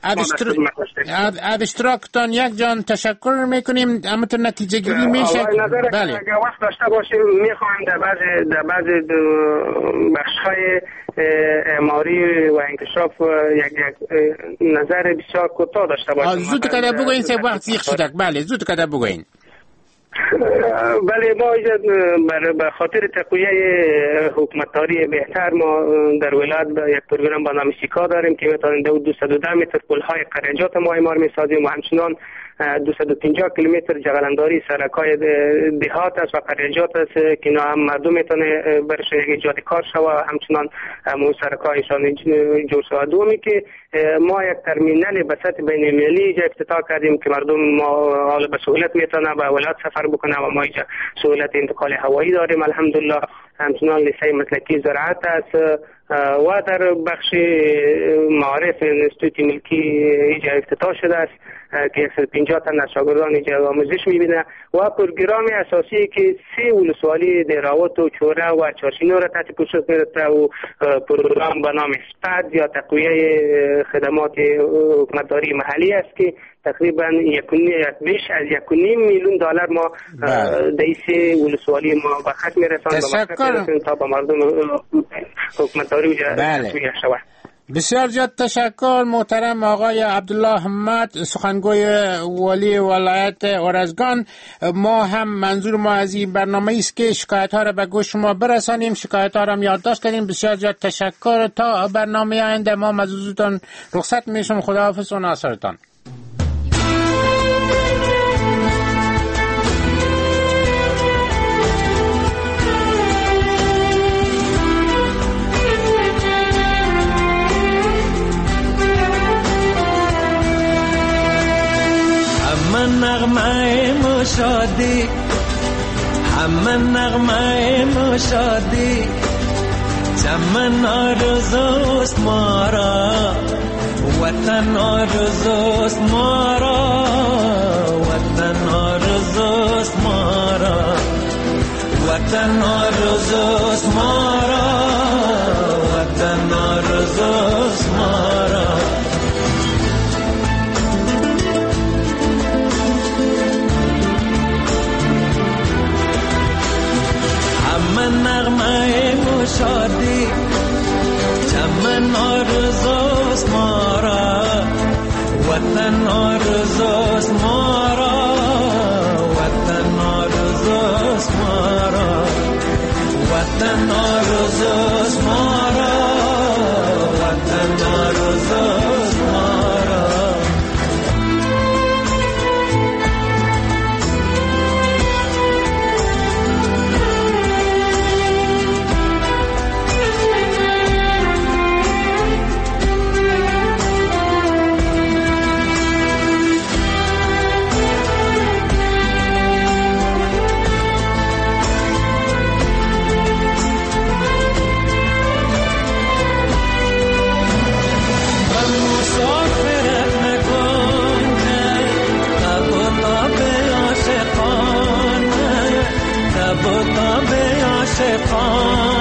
از اشتراکتان یک جان تشکر میکنیم، اما تو نتیجه گیری میشه. بله. اگر وقت داشته باشیم میخوایم در بعض در بعض بخش‌های اعماری و انکشاف یک یک نظر بسیار کوتاه داشته باشیم. زود کده بگوین سه وقت زیخ شده. بله زود کده بگوین. بله، ما به خاطر تقویه حکومتداری بهتر ما در ولایت یک پروگرام با نام سیکا داریم که میتونیم دویست و ده متر پل‌های قریجات ما اعمار میسازیم و همچنان دویست و پنجاه کیلومتر جغلنداری سرکای دهات است و قریجات است که اینا هم مردم میتونه برشون یک ایجاد کار شود، همچنان همون سرکایشان جور شود. دومی که ما یک ترمینال به سطح بین المللی اینجا افتتاح کردیم که مردم ما حالا به سهولت میتونه به ولایت سفر بکنه و ما اینجا سهولت انتقال هوایی داریم الحمدلله. همچنان لیسه مسلکی زراعت است و در بخش معارف انستیتوت ملکی اینجا افتتاح شده است که صد و پنجاه تن از شاگردان اینجا آموزش میبینه و پروگرام اساسی که سه ولسوالی دراوت و چوره و چارشینو را تحت پوشش میرسه و پروگرام به نام اسپد یا تقویه خدمات حکومتداری محلی است که تقریبا بیش از یک و نیم میلیون دلار ما در سه ولسوالی ما به خط میرسان تا به مردم حکومتداری تقویه شود. بسیار زیاد تشکر محترم آقای عبدالله همت، سخنگوی والی ولایت ارزگان. ما هم منظور ما از این برنامه است که شکایت ها را به گوش شما برسانیم، شکایت ها را هم یادداشت کردیم. بسیار زیاد تشکر. تا برنامه آینده ما مزودتان رخصت میشم. خداحافظ و ناصرتان. نغمه مشادی همه نغمه مشادی چمن آرزوست ما را وطن آرزوست ما را وطن آرزوست ما را وطن آرزوست ما را وطن آرزوست ما را نغمه مشادی چمن آرزوست ما را وطن آرزوست ما را وطن وطن آرزوست ما را، وطن آرزوست ما را. عاشقان